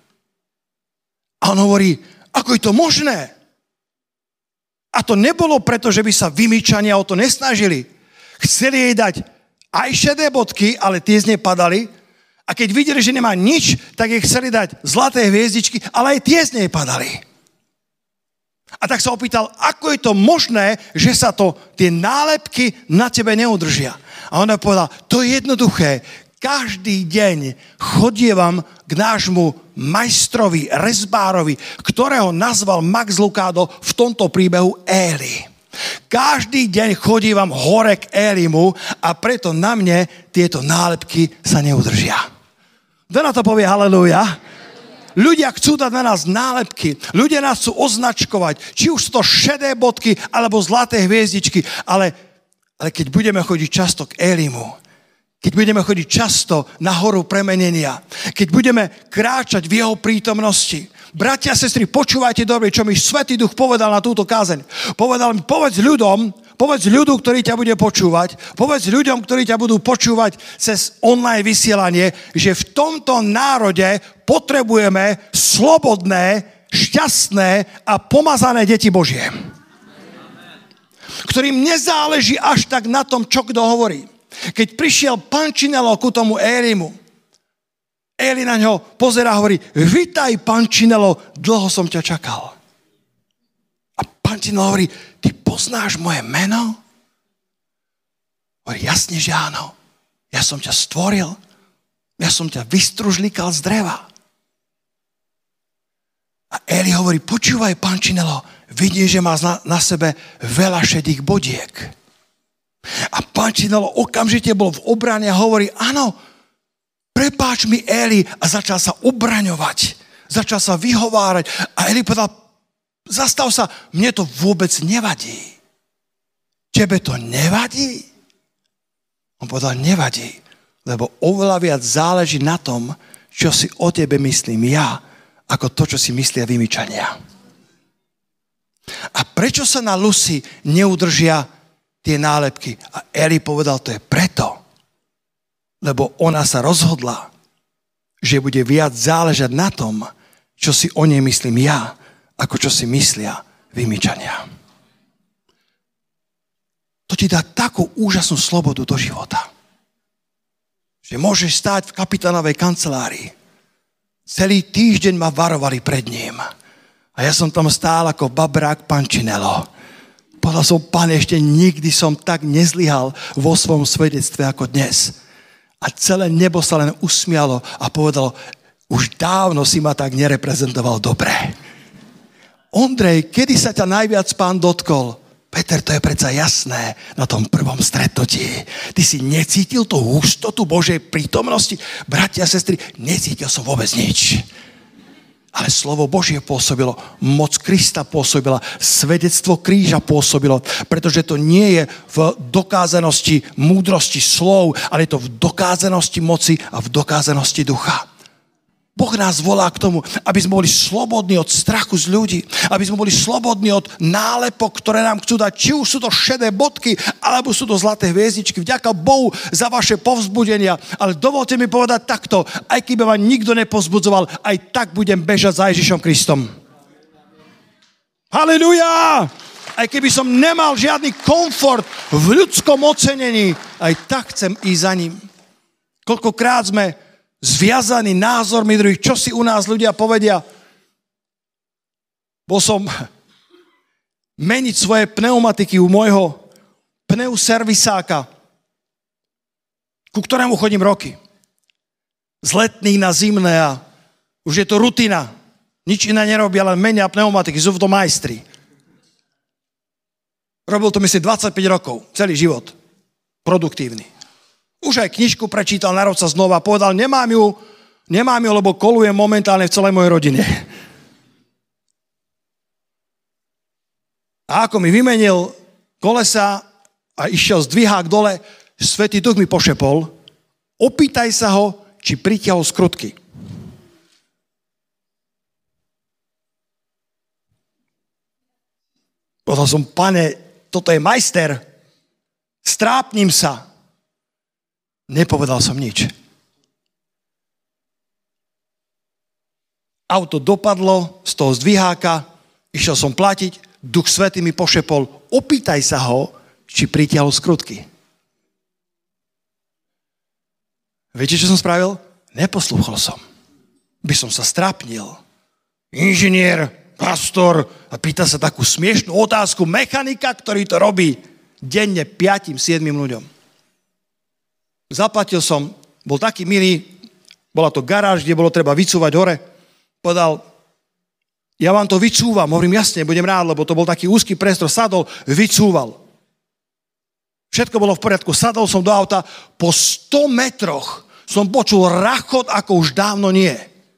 A on hovorí, ako je to možné? A to nebolo preto, že by sa Vimičania o to nesnažili. Chceli jej dať aj šedé bodky, ale tie z nej padali. A keď videli, že nemá nič, tak jej chceli dať zlaté hviezdičky, ale aj tie z nej padali. A tak sa opýtal, ako je to možné, že sa tie nálepky na tebe neudržia. A ona povedala, to je jednoduché. Každý deň chodievam k nášmu majstrovi, rezbárovi, ktorého nazval Max Lucado v tomto príbehu Éli. Každý deň chodívam hore k Élimu a preto na mne tieto nálepky sa neudržia. Kto na to povie halelúja? Ľudia chcú dať na nás nálepky. Ľudia nás chcú označkovať. Či už sú to šedé bodky, alebo zlaté hviezdičky. Ale keď budeme chodiť často k Élimu, keď budeme chodiť často na horu premenenia, keď budeme kráčať v jeho prítomnosti. Bratia a sestry, počúvajte dobre, čo mi Svätý Duch povedal na túto kázeň. Povedal mi, povedz ľudu, ktorý ťa bude počúvať, povedz ľuďom, ktorí ťa budú počúvať cez online vysielanie, že v tomto národe potrebujeme slobodné, šťastné a pomazané deti Božie. Ktorým nezáleží až tak na tom, čo kto hovorí. Keď prišiel Punchinello ku tomu Élimu, Éli na ňo pozerá a hovorí, vitaj, Punchinello, dlho som ťa čakal. A Punchinello hovorí, ty poznáš moje meno? Hovorí, jasne, že áno. Ja som ťa stvoril. Ja som ťa vystružlikal z dreva. A Éli hovorí, počúvaj, Punchinello, vidím, že máš na sebe veľa šedých bodiek. A Punchinello okamžite bol v obrane a hovorí, áno, prepáč mi, Éli, a začal sa obraňovať. Začal sa vyhovárať. A Éli povedal, zastav sa, mne to vôbec nevadí. Tebe to nevadí? On povedal, nevadí, lebo oveľa viac záleží na tom, čo si o tebe myslím ja, ako to, čo si myslia Vimičania. A prečo sa na Lucy neudržia tie nálepky? A Éli povedal, to je preto, lebo ona sa rozhodla, že bude viac záležať na tom, čo si o nej myslím ja, ako čo si myslia Vimičania. To ti dá takú úžasnú slobodu do života, že môžeš stáť v kapitánovej kancelárii. Celý týždeň ma varovali pred ním. A ja som tam stál ako babrák Punchinello. Povedal som, Pane, ešte nikdy som tak nezlyhal vo svojom svedectve ako dnes. A celé nebo sa len usmialo a povedalo, už dávno si ma tak nereprezentoval dobre. Ondrej, kedy sa ťa najviac Pán dotkol? Peter, to je predsa jasné na tom prvom stretnutí. Ty si necítil tú hustotu Božej prítomnosti? Bratia a sestry, necítil som vôbec nič. Ale slovo Božie pôsobilo, moc Krista pôsobila, svedectvo kríža pôsobilo, pretože to nie je v dokázanosti múdrosti slov, ale je to v dokázanosti moci a v dokázanosti ducha. Boh nás volá k tomu, aby sme boli slobodní od strachu z ľudí, aby sme boli slobodní od nálepok, ktoré nám chcú dať, či už sú to šedé bodky, alebo sú to zlaté hviezdičky. Vďaka Bohu za vaše povzbudenia, ale dovolte mi povedať takto, aj keby ma nikto nepozbudzoval, aj tak budem bežať za Ježišom Kristom. Halelujá! Aj keby som nemal žiadny komfort v ľudskom ocenení, aj tak chcem ísť za ním. Koľkokrát sme zviazaní názormi druhých, čo si u nás ľudia povedia. Bol som meniť svoje pneumatiky u môjho pneuservisáka. ku ktorému chodím roky. Z letných na zimné a už je to rutina. Nič iné nerobia, len menia pneumatiky, sú v tom majstri. Robil to myslím 25 rokov, celý život. Produktívny. Už aj knižku prečítal, narod sa znova, povedal, nemám ju, lebo kolujem momentálne v celej mojej rodine. A ako mi vymenil kolesa a išiel zdvihák dole, Svätý Duch mi pošepol, opýtaj sa ho, či pritiahol skrutky. Povedal som, pane, toto je majster, strápnim sa. Nepovedal som nič. Auto dopadlo z toho zdviháka, išiel som platiť, Duch Svätý mi pošepol, opýtaj sa ho, či pritiahol skrutky. Viete, čo som spravil? Neposlúchol som. By som sa strápnil. Inžinier, pastor, a pýta sa takú smiešnú otázku mechanika, ktorý to robí denne 5-7 ľuďom. Zaplatil som, bol taký milý, bola to garáž, kde bolo treba vycúvať hore. Povedal, ja vám to vycúvam. Hovorím, jasne, budem rád, lebo to bol taký úzky priestor. Sadol, vycúval. Všetko bolo v poriadku. Sadol som do auta. Po 100 metroch som počul rachot, ako už dávno nie.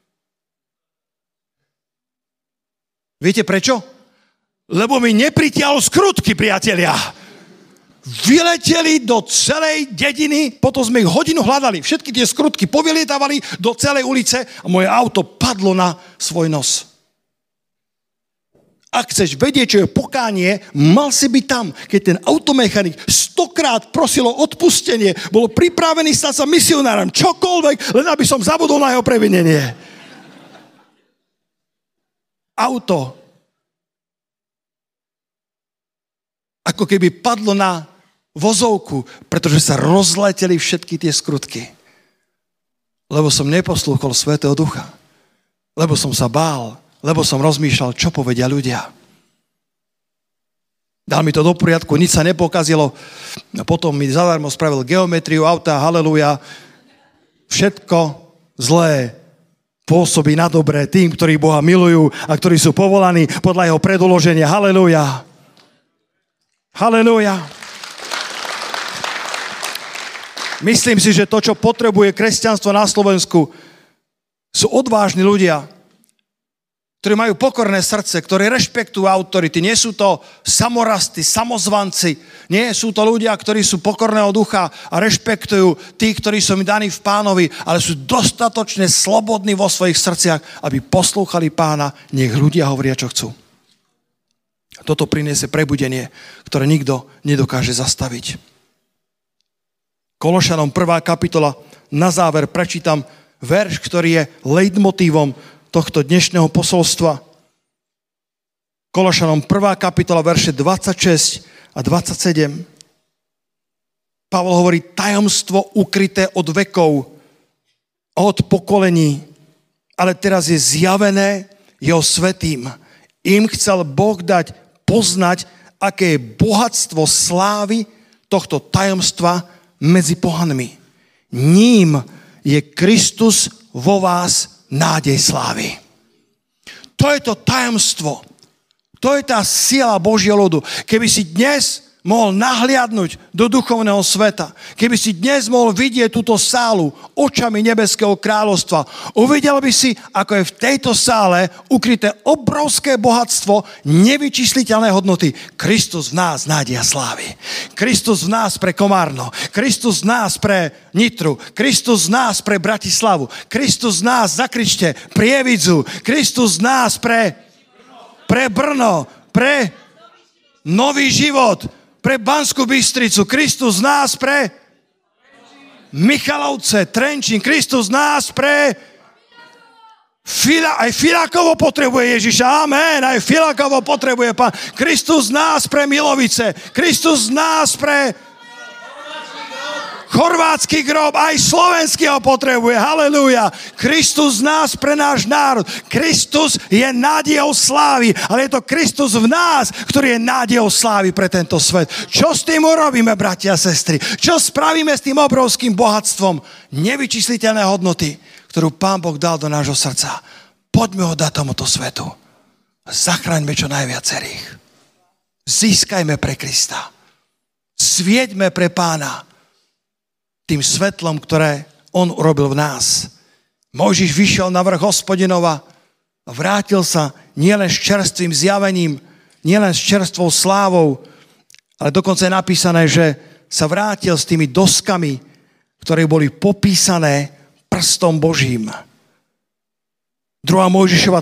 Viete prečo? Lebo mi nepritiahol skrutky, priatelia. Vyleteli do celej dediny, potom sme ich hodinu hľadali. Všetky tie skrutky povylietávali do celej ulice a moje auto padlo na svoj nos. Ak chceš vedieť, čo je pokánie, mal si byť tam, keď ten automechanik 100-krát prosil o odpustenie, bol pripravený stať sa misionárom, čokoľvek, len aby som zabudol na jeho previnenie. Auto ako keby padlo na vozovku, pretože sa rozleteli všetky tie skrutky. Lebo som neposlúchol Svätého Ducha. Lebo som sa bál. Lebo som rozmýšľal, čo povedia ľudia. Dal mi to do poriadku, nič sa nepokazilo. A potom mi zadarmo spravil geometriu auta, halelúja. Všetko zlé pôsobí na dobré tým, ktorí Boha milujú a ktorí sú povolaní podľa jeho predoloženia. Halelúja. Halelúja. Myslím si, že to, čo potrebuje kresťanstvo na Slovensku, sú odvážni ľudia, ktorí majú pokorné srdce, ktorí rešpektujú autority. Nie sú to samorasty, samozvanci. Nie sú to ľudia, ktorí sú pokorného ducha a rešpektujú tých, ktorí sú mi daní v Pánovi, ale sú dostatočne slobodní vo svojich srdciach, aby poslúchali Pána, nech ľudia hovoria, čo chcú. Toto priniesie prebudenie, ktoré nikto nedokáže zastaviť. Kološanom 1. kapitola, na záver prečítam verš, ktorý je leitmotívom tohto dnešného posolstva. Kološanom 1. kapitola, verše 26 a 27. Pavol hovorí, tajomstvo ukryté od vekov, od pokolení, ale teraz je zjavené jeho svätým. Im chcel Boh dať poznať, aké je bohatstvo slávy tohto tajomstva medzi pohanmi. Ním je Kristus vo vás nádej slávy. To je to tajomstvo. To je tá sila Božieho ľudu. Keby si dnes mohol nahliadnúť do duchovného sveta, keby si dnes mohol vidieť túto sálu očami nebeského kráľovstva, uvidel by si, ako je v tejto sále ukryté obrovské bohatstvo nevyčísliteľné hodnoty. Kristus v nás nádej slávy. Kristus v nás pre Komárno. Kristus v nás pre Nitru. Kristus v nás pre Bratislavu. Kristus v nás, zakričte, Prievidzu. Kristus v nás pre Brno. Pre Nový Život. Pre Banskú Bystricu, Kristus z nás pre Michalovce, Trenčín, Kristus z nás pre aj Filakovo potrebuje Ježiša, amen, aj Filakovo potrebuje Pán. Kristus z nás pre Milovice, Kristus z nás pre chorvátsky grob, aj slovenský ho potrebuje. Halelúja. Kristus z nás pre náš národ. Kristus je nádejou slávy, ale je to Kristus v nás, ktorý je nádejou slávy pre tento svet. Čo s tým urobíme, bratia a sestry? Čo spravíme s tým obrovským bohatstvom? Nevyčísliteľné hodnoty, ktorú Pán Boh dal do nášho srdca. Poďme ho dať tomuto svetu. Zachraňme čo najviacerých. Získajme pre Krista. Svieťme pre Pána tým svetlom, ktoré on urobil v nás. Mojžiš vyšiel na vrch Hospodinova a vrátil sa nielen s čerstvým zjavením, nielen s čerstvou slávou, ale dokonca je napísané, že sa vrátil s tými doskami, ktoré boli popísané prstom Božím. 2. Mojžišova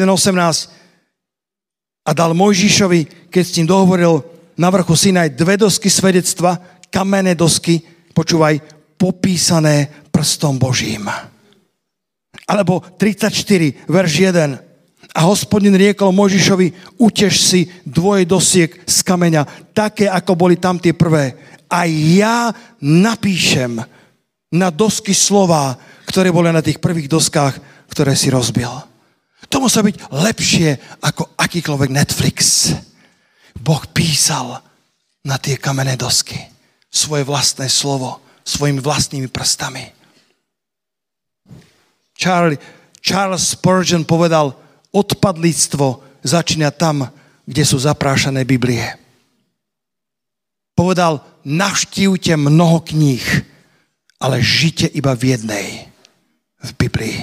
31.18 a dal Mojžišovi, keď s ním dohovoril na vrchu Sinaj 2 dosky svedectva, kamenné dosky, počúvaj, popísané prstom Božím. Alebo 34, verš 1. A Hospodin riekol Mojžišovi, utež si 2 dosiek z kameňa, také, ako boli tam tie prvé. A ja napíšem na dosky slová, ktoré boli na tých prvých doskách, ktoré si rozbil. To musí byť lepšie ako akýkoľvek Netflix. Boh písal na tie kamenné dosky svoje vlastné slovo, svojimi vlastnými prstami. Charles Spurgeon povedal, odpadlíctvo začína tam, kde sú zaprášané Biblie. Povedal, navštívte mnoho kníh, ale žite iba v jednej, v Biblii.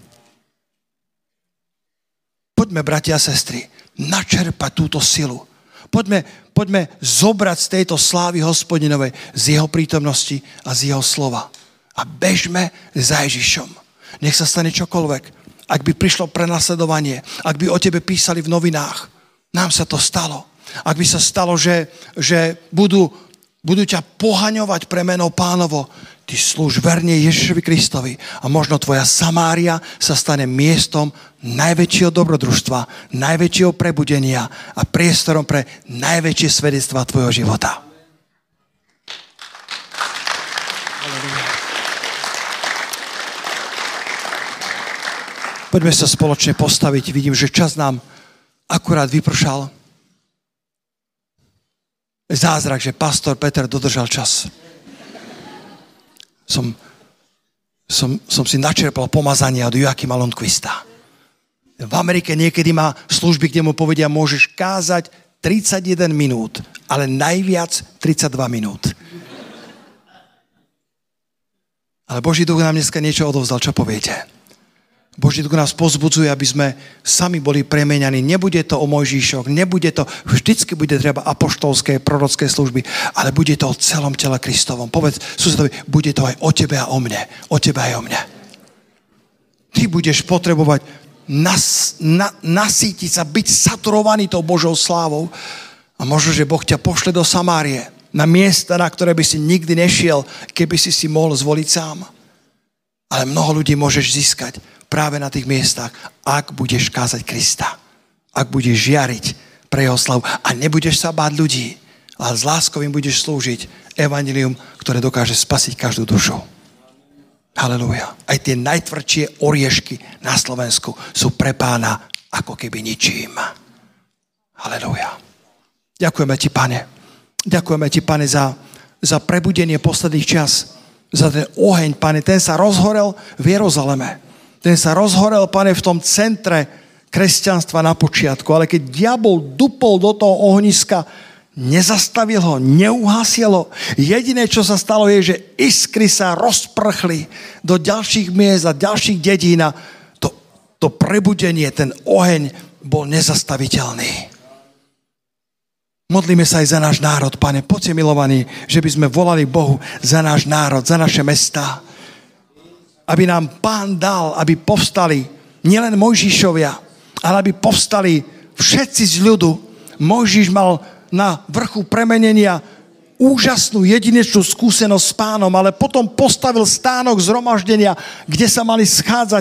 Poďme, bratia a sestry, načerpať túto silu. Poďme zobrať z tejto slávy Hospodinovej, z jeho prítomnosti a z jeho slova. A bežme za Ježišom. Nech sa stane čokoľvek. Ak by prišlo prenasledovanie, ak by o tebe písali v novinách, nám sa to stalo. Ak by sa stalo, že budú ťa pohaňovať pre meno Pánovo, ty slúž verne Ježišovi Kristovi a možno tvoja Samária sa stane miestom najväčšieho dobrodružstva, najväčšieho prebudenia a priestorom pre najväčšie svedectvá tvojho života. Poďme sa spoločne postaviť. Vidím, že čas nám akurát vypršal. Zázrak, že pastor Peter dodržal čas. Som si načerpal pomazanie od Joachima Lundquista. V Amerike niekedy má služby, kde mu povedia, môžeš kázať 31 minút, ale najviac 32 minút. Ale Boží duch nám dneska niečo odovzdal, čo poviete? Boží duch nás pozbudzuje, aby sme sami boli premenianí. Nebude to o Mojžišoch, vždycky bude treba apoštolské, prorocké služby, ale bude to o celom tele Kristovom. Povedz susedovi, bude to aj o tebe a o mne. O tebe aj o mne. Ty budeš potrebovať nasýtiť sa, byť saturovaný tou Božou slávou a možno, že Boh ťa pošle do Samárie, na miesta, na ktoré by si nikdy nešiel, keby si mohol zvoliť sám. Ale mnoho ľudí môžeš získať práve na tých miestach, ak budeš kázať Krista. Ak budeš žiariť pre jeho slavu. A nebudeš sa báť ľudí, ale s láskou im budeš slúžiť evanjelium, ktoré dokáže spasiť každú dušu. Halelúja. Aj tie najtvrdšie oriešky na Slovensku sú pre Pána ako keby ničím. Halelúja. Ďakujeme ti, Pane. Ďakujeme ti, Pane, za prebudenie posledných čas. Za ten oheň, Pane. Ten sa rozhorel v Jeruzaleme. Ten sa rozhorel, Pane, v tom centre kresťanstva na počiatku. Ale keď diabol dupol do toho ohniska, nezastavil ho, neuhasil ho. Jediné, čo sa stalo, je, že iskry sa rozprchli do ďalších miest a ďalších dedín a to prebudenie, ten oheň bol nezastaviteľný. Modlíme sa aj za náš národ, Pane. Poďte, milovaní, že by sme volali Bohu za náš národ, za naše mestá. Aby nám Pán dal, aby povstali nielen Mojžišovia, ale aby povstali všetci z ľudu. Mojžiš mal na vrchu premenenia úžasnú jedinečnú skúsenosť s Pánom, ale potom postavil stánok zhromaždenia, kde sa mali schádzať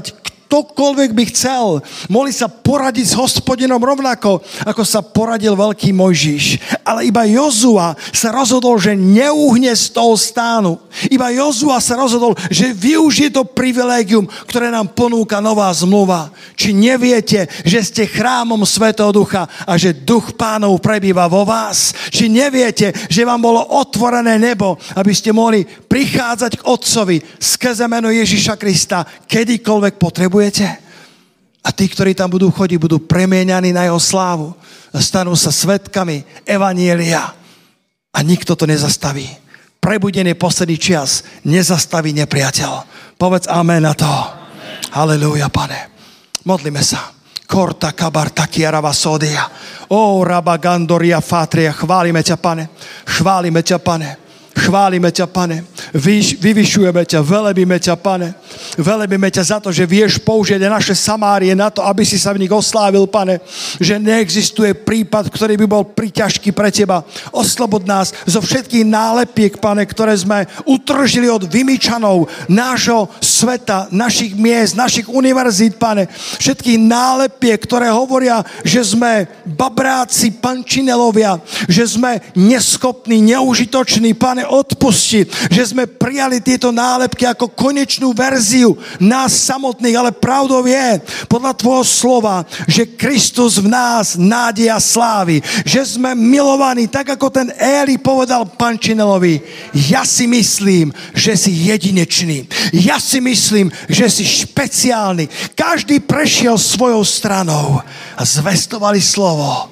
ktokoľvek by chcel. Mohli sa poradiť s Hospodinom rovnako, ako sa poradil veľký Mojžiš. Ale iba Jozua sa rozhodol, že neuhne z toho stánu. Iba Jozua sa rozhodol, že využije to privilégium, ktoré nám ponúka nová zmluva. Či neviete, že ste chrámom Svätého Ducha a že Duch Pánov prebýva vo vás? Či neviete, že vám bolo otvorené nebo, aby ste mohli prichádzať k Otcovi skrze meno Ježiša Krista, kedykoľvek potrebujete? A tí, ktorí tam budú chodiť, budú premieňaní na jeho slávu. Stanú sa svedkami evanjelia. A nikto to nezastaví. Prebudenie posledný čas nezastaví nepriateľ. Povedz amen na to. Halelúja, Pane. Modlíme sa. Korta kabarta kiarava sodia. O rabagandoria fatria. Chválime ťa, Pane. Chválime ťa, Pane. Chválime ťa, Pane. Vyvyšujeme ťa, velebíme ťa, Pane. Velebíme ťa za to, že vieš použiť naše Samárie na to, aby si sa v nich oslávil, Pane. Že neexistuje prípad, ktorý by bol priťažký pre teba. Oslobod nás zo všetkých nálepiek, Pane, ktoré sme utržili od vymýčanov nášho sveta, našich miest, našich univerzít, Pane. Všetkých nálepiek, ktoré hovoria, že sme babráci, pančinelovia, že sme neschopní, neužitoční, Pane, odpustiť, že sme prijali tieto nálepky ako konečnú verziu nás samotných, ale pravdou je, podľa tvojho slova, že Kristus v nás nádej a slávy, že sme milovaní, tak ako ten Éli povedal Pančinelovi, ja si myslím, že si jedinečný, ja si myslím, že si špeciálny, každý prešiel svojou stranou a zvestovali slovo.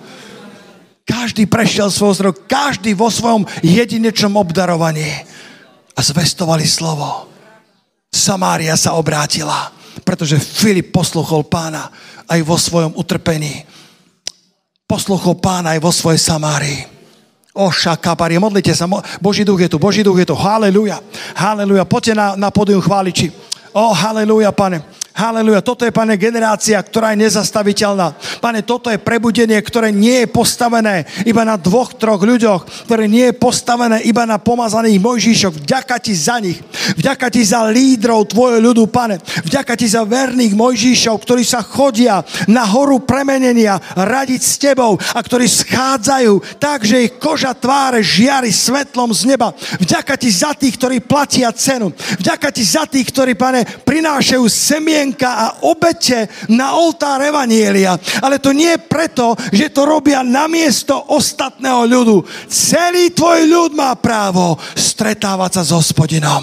Každý prešiel svojou stranou, každý vo svojom jedinečnom obdarovaní a zvestovali slovo. Samária sa obrátila, pretože Filip posluchol Pána aj vo svojom utrpení. Posluchol Pána aj vo svojej Samárii. Šakabarie, modlite sa, Boží duch je tu, Boží duch je tu, halleluja, halleluja, poďte na pódium chváliči. Halleluja, Pane. Halleluja. Toto je, Pane, generácia, ktorá je nezastaviteľná. Pane, toto je prebudenie, ktoré nie je postavené iba na 2-3 ľuďoch, ktoré nie je postavené iba na pomazaných Mojžišoch. Vďaka ti za nich. Vďaka ti za lídrov tvojho ľudu, Pane. Vďaka ti za verných Mojžišov, ktorí sa chodia na horu premenenia radiť s tebou a ktorí schádzajú tak, že ich koža tváre žiari svetlom z neba. Vďaka ti za tých, ktorí platia cenu. Vďaka ti za tých, ktorí, Pane, prinášajú semienka a obete na oltár evanjelia. Ale to nie je preto, že to robia namiesto ostatného ľudu. Celý tvoj ľud má právo stretávať sa s Hospodinom.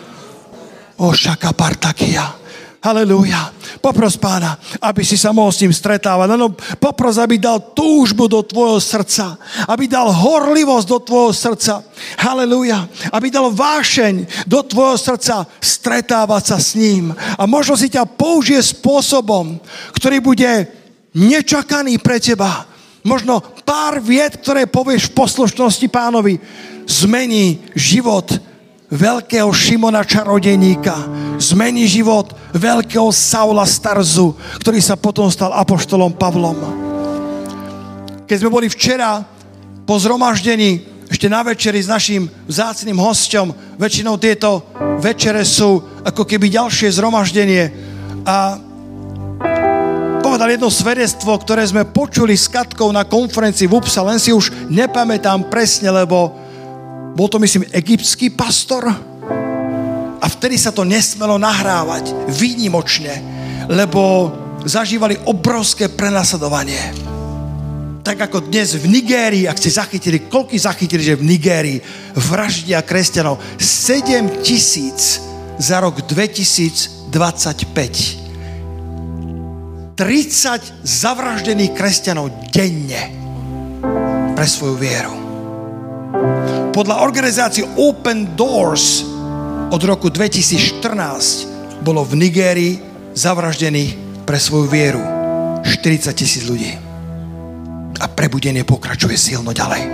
Šakapartakia. Halelúja. Popros Pána, aby si sa mohol s ním stretávať. No, popros, aby dal túžbu do tvojho srdca. Aby dal horlivosť do tvojho srdca. Halelúja. Aby dal vášeň do tvojho srdca stretávať sa s ním. A možno si ťa použije spôsobom, ktorý bude nečakaný pre teba. Možno pár viet, ktoré povieš v poslušnosti Pánovi, zmení život veľkého Šimona čarodejníka, zmení život veľkého Saula z Tarzu, ktorý sa potom stal apoštolom Pavlom. Keď sme boli včera po zhromaždení ešte na večeri s naším vzácnym hosťom, väčšinou tieto večere sú ako keby ďalšie zhromaždenie, a povedal jedno svedectvo, ktoré sme počuli s Katkou na konferencii v Upsa, len si už nepamätám presne, lebo bol to, myslím, egyptský pastor a vtedy sa to nesmelo nahrávať výnimočne, lebo zažívali obrovské prenasledovanie. Tak ako dnes v Nigérii, ak ste zachytili, koľko zachytili, že v Nigérii vraždia kresťanov? 7 000 za rok 2025. 30 zavraždených kresťanov denne pre svoju vieru. Podľa organizácie Open Doors od roku 2014 bolo v Nigérii zavraždených pre svoju vieru 40 000 ľudí. A prebudenie pokračuje silno ďalej.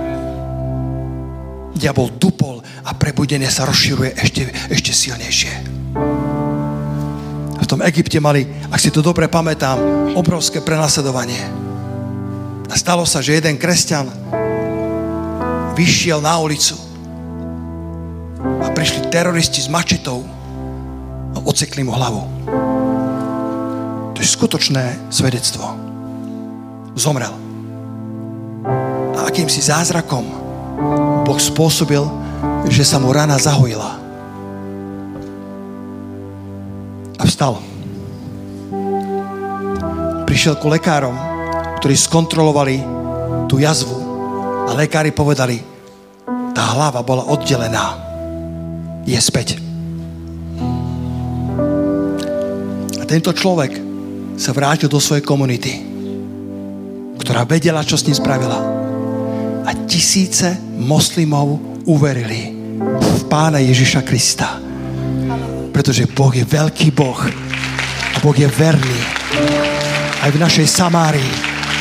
Diabol dupol a prebudenie sa rozširuje ešte silnejšie. V tom Egypte mali, ak si to dobre pamätám, obrovské prenasledovanie. A stalo sa, že jeden kresťan vyšiel na ulicu a prišli teroristi s mačetou a odsekli mu hlavu. To je skutočné svedectvo. Zomrel. A akýmsi zázrakom Boh spôsobil, že sa mu rana zahojila. A vstal. Prišiel ku lekárom, ktorí skontrolovali tú jazvu a lekári povedali, tá hlava bola oddelená. Je späť. A tento človek sa vrátil do svojej komunity, ktorá vedela, čo s ním spravila. A tisíce moslimov uverili v Pána Ježiša Krista. Pretože Boh je veľký Boh a Boh je verný. Aj v našej Samárii,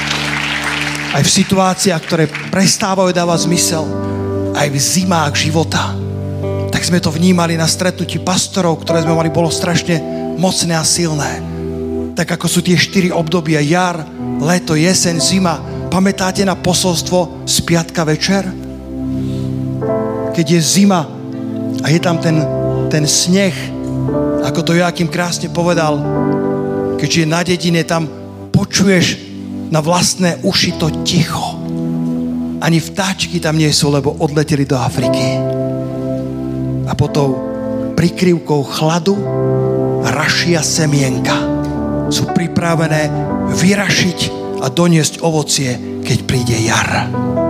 aj v situáciách, ktoré prestávajú dávať zmysel, aj v zimách života. Tak sme to vnímali na stretnutí pastorov, ktoré sme mali, bolo strašne mocné a silné. Tak ako sú tie 4 obdobia, jar, leto, jeseň, zima. Pamätáte na posolstvo z piatka večer? Keď je zima a je tam ten sneh, ako to Joachim krásne povedal, keďže je na dedine, tam počuješ na vlastné uši to ticho. Ani vtáčky tam nie sú, lebo odleteli do Afriky. A potom prikryvkou chladu rašia semienka. Sú pripravené vyrašiť a doniesť ovocie, keď príde jar.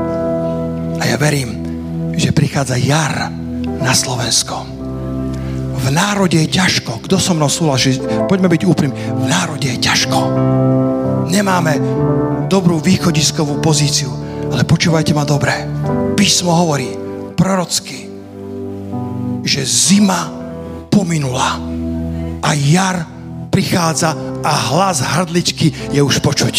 A ja verím, že prichádza jar na Slovensko. V národe je ťažko. Kto so mnou súhlasí? Poďme byť úprimní. V národe je ťažko. Nemáme dobrú východiskovú pozíciu. Ale počúvajte ma dobre. Písmo hovorí prorocky, že zima pominula a jar prichádza a hlas hrdličky je už počuť.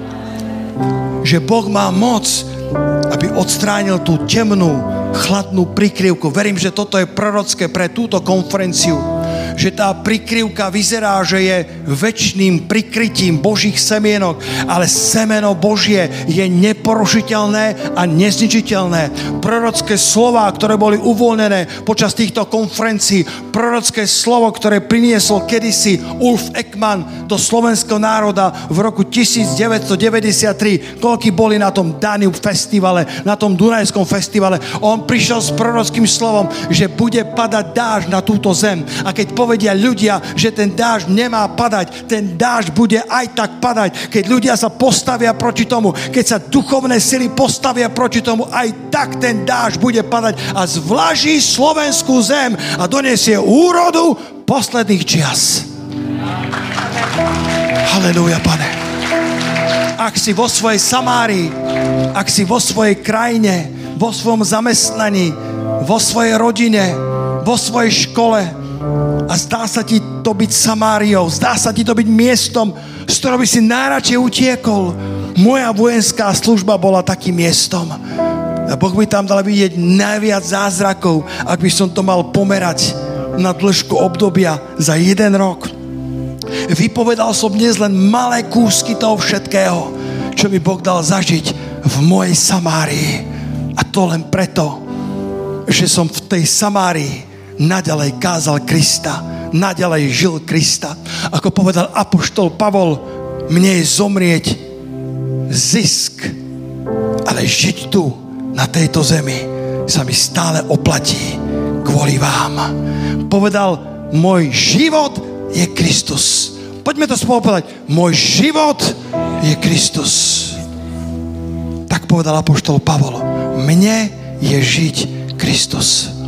Že Boh má moc, aby odstránil tú temnú, chladnú prikryvku. Verím, že toto je prorocké pre túto konferenciu. Že tá prikryvka vyzerá, že je večným prikrytím Božích semienok, ale semeno Božie je neporušiteľné a nezničiteľné. Prorocké slová, ktoré boli uvoľnené počas týchto konferencií, prorocké slovo, ktoré priniesol kedysi Ulf Ekman do slovenského národa v roku 1993, koľky boli na tom Danube festivale, na tom Dunajskom festivale. On prišiel s prorockým slovom, že bude padať dážď na túto zem. A keď povedia ľudia, že ten dážď nemá padať, ten dážď bude aj tak padať. Keď ľudia sa postavia proti tomu, keď sa duchovné sily postavia proti tomu, aj tak ten dážď bude padať a zvlaží slovenskú zem a donesie úrodu posledných čias. Halelúja, Pane. Ak si vo svojej Samárii, ak si vo svojej krajine, vo svojom zamestnaní, vo svojej rodine, vo svojej škole, a zdá sa ti to byť Samáriou, zdá sa ti to byť miestom, z ktorého by si najradšej utiekol. Moja vojenská služba bola takým miestom. A Boh by tam dal vidieť najviac zázrakov, ak by som to mal pomerať na dĺžku obdobia za 1 rok. Vypovedal som dnes len malé kúsky toho všetkého, čo mi Boh dal zažiť v mojej Samárii. A to len preto, že som v tej Samárii naďalej kázal Krista, naďalej žil Krista. Ako povedal apoštol Pavol, mne je zomrieť zisk, ale žiť tu na tejto zemi sa mi stále oplatí kvôli vám. Povedal, môj život je Kristus. Poďme to spolu povedať. Môj život je Kristus. Tak povedal apoštol Pavol. Mne je žiť Kristus.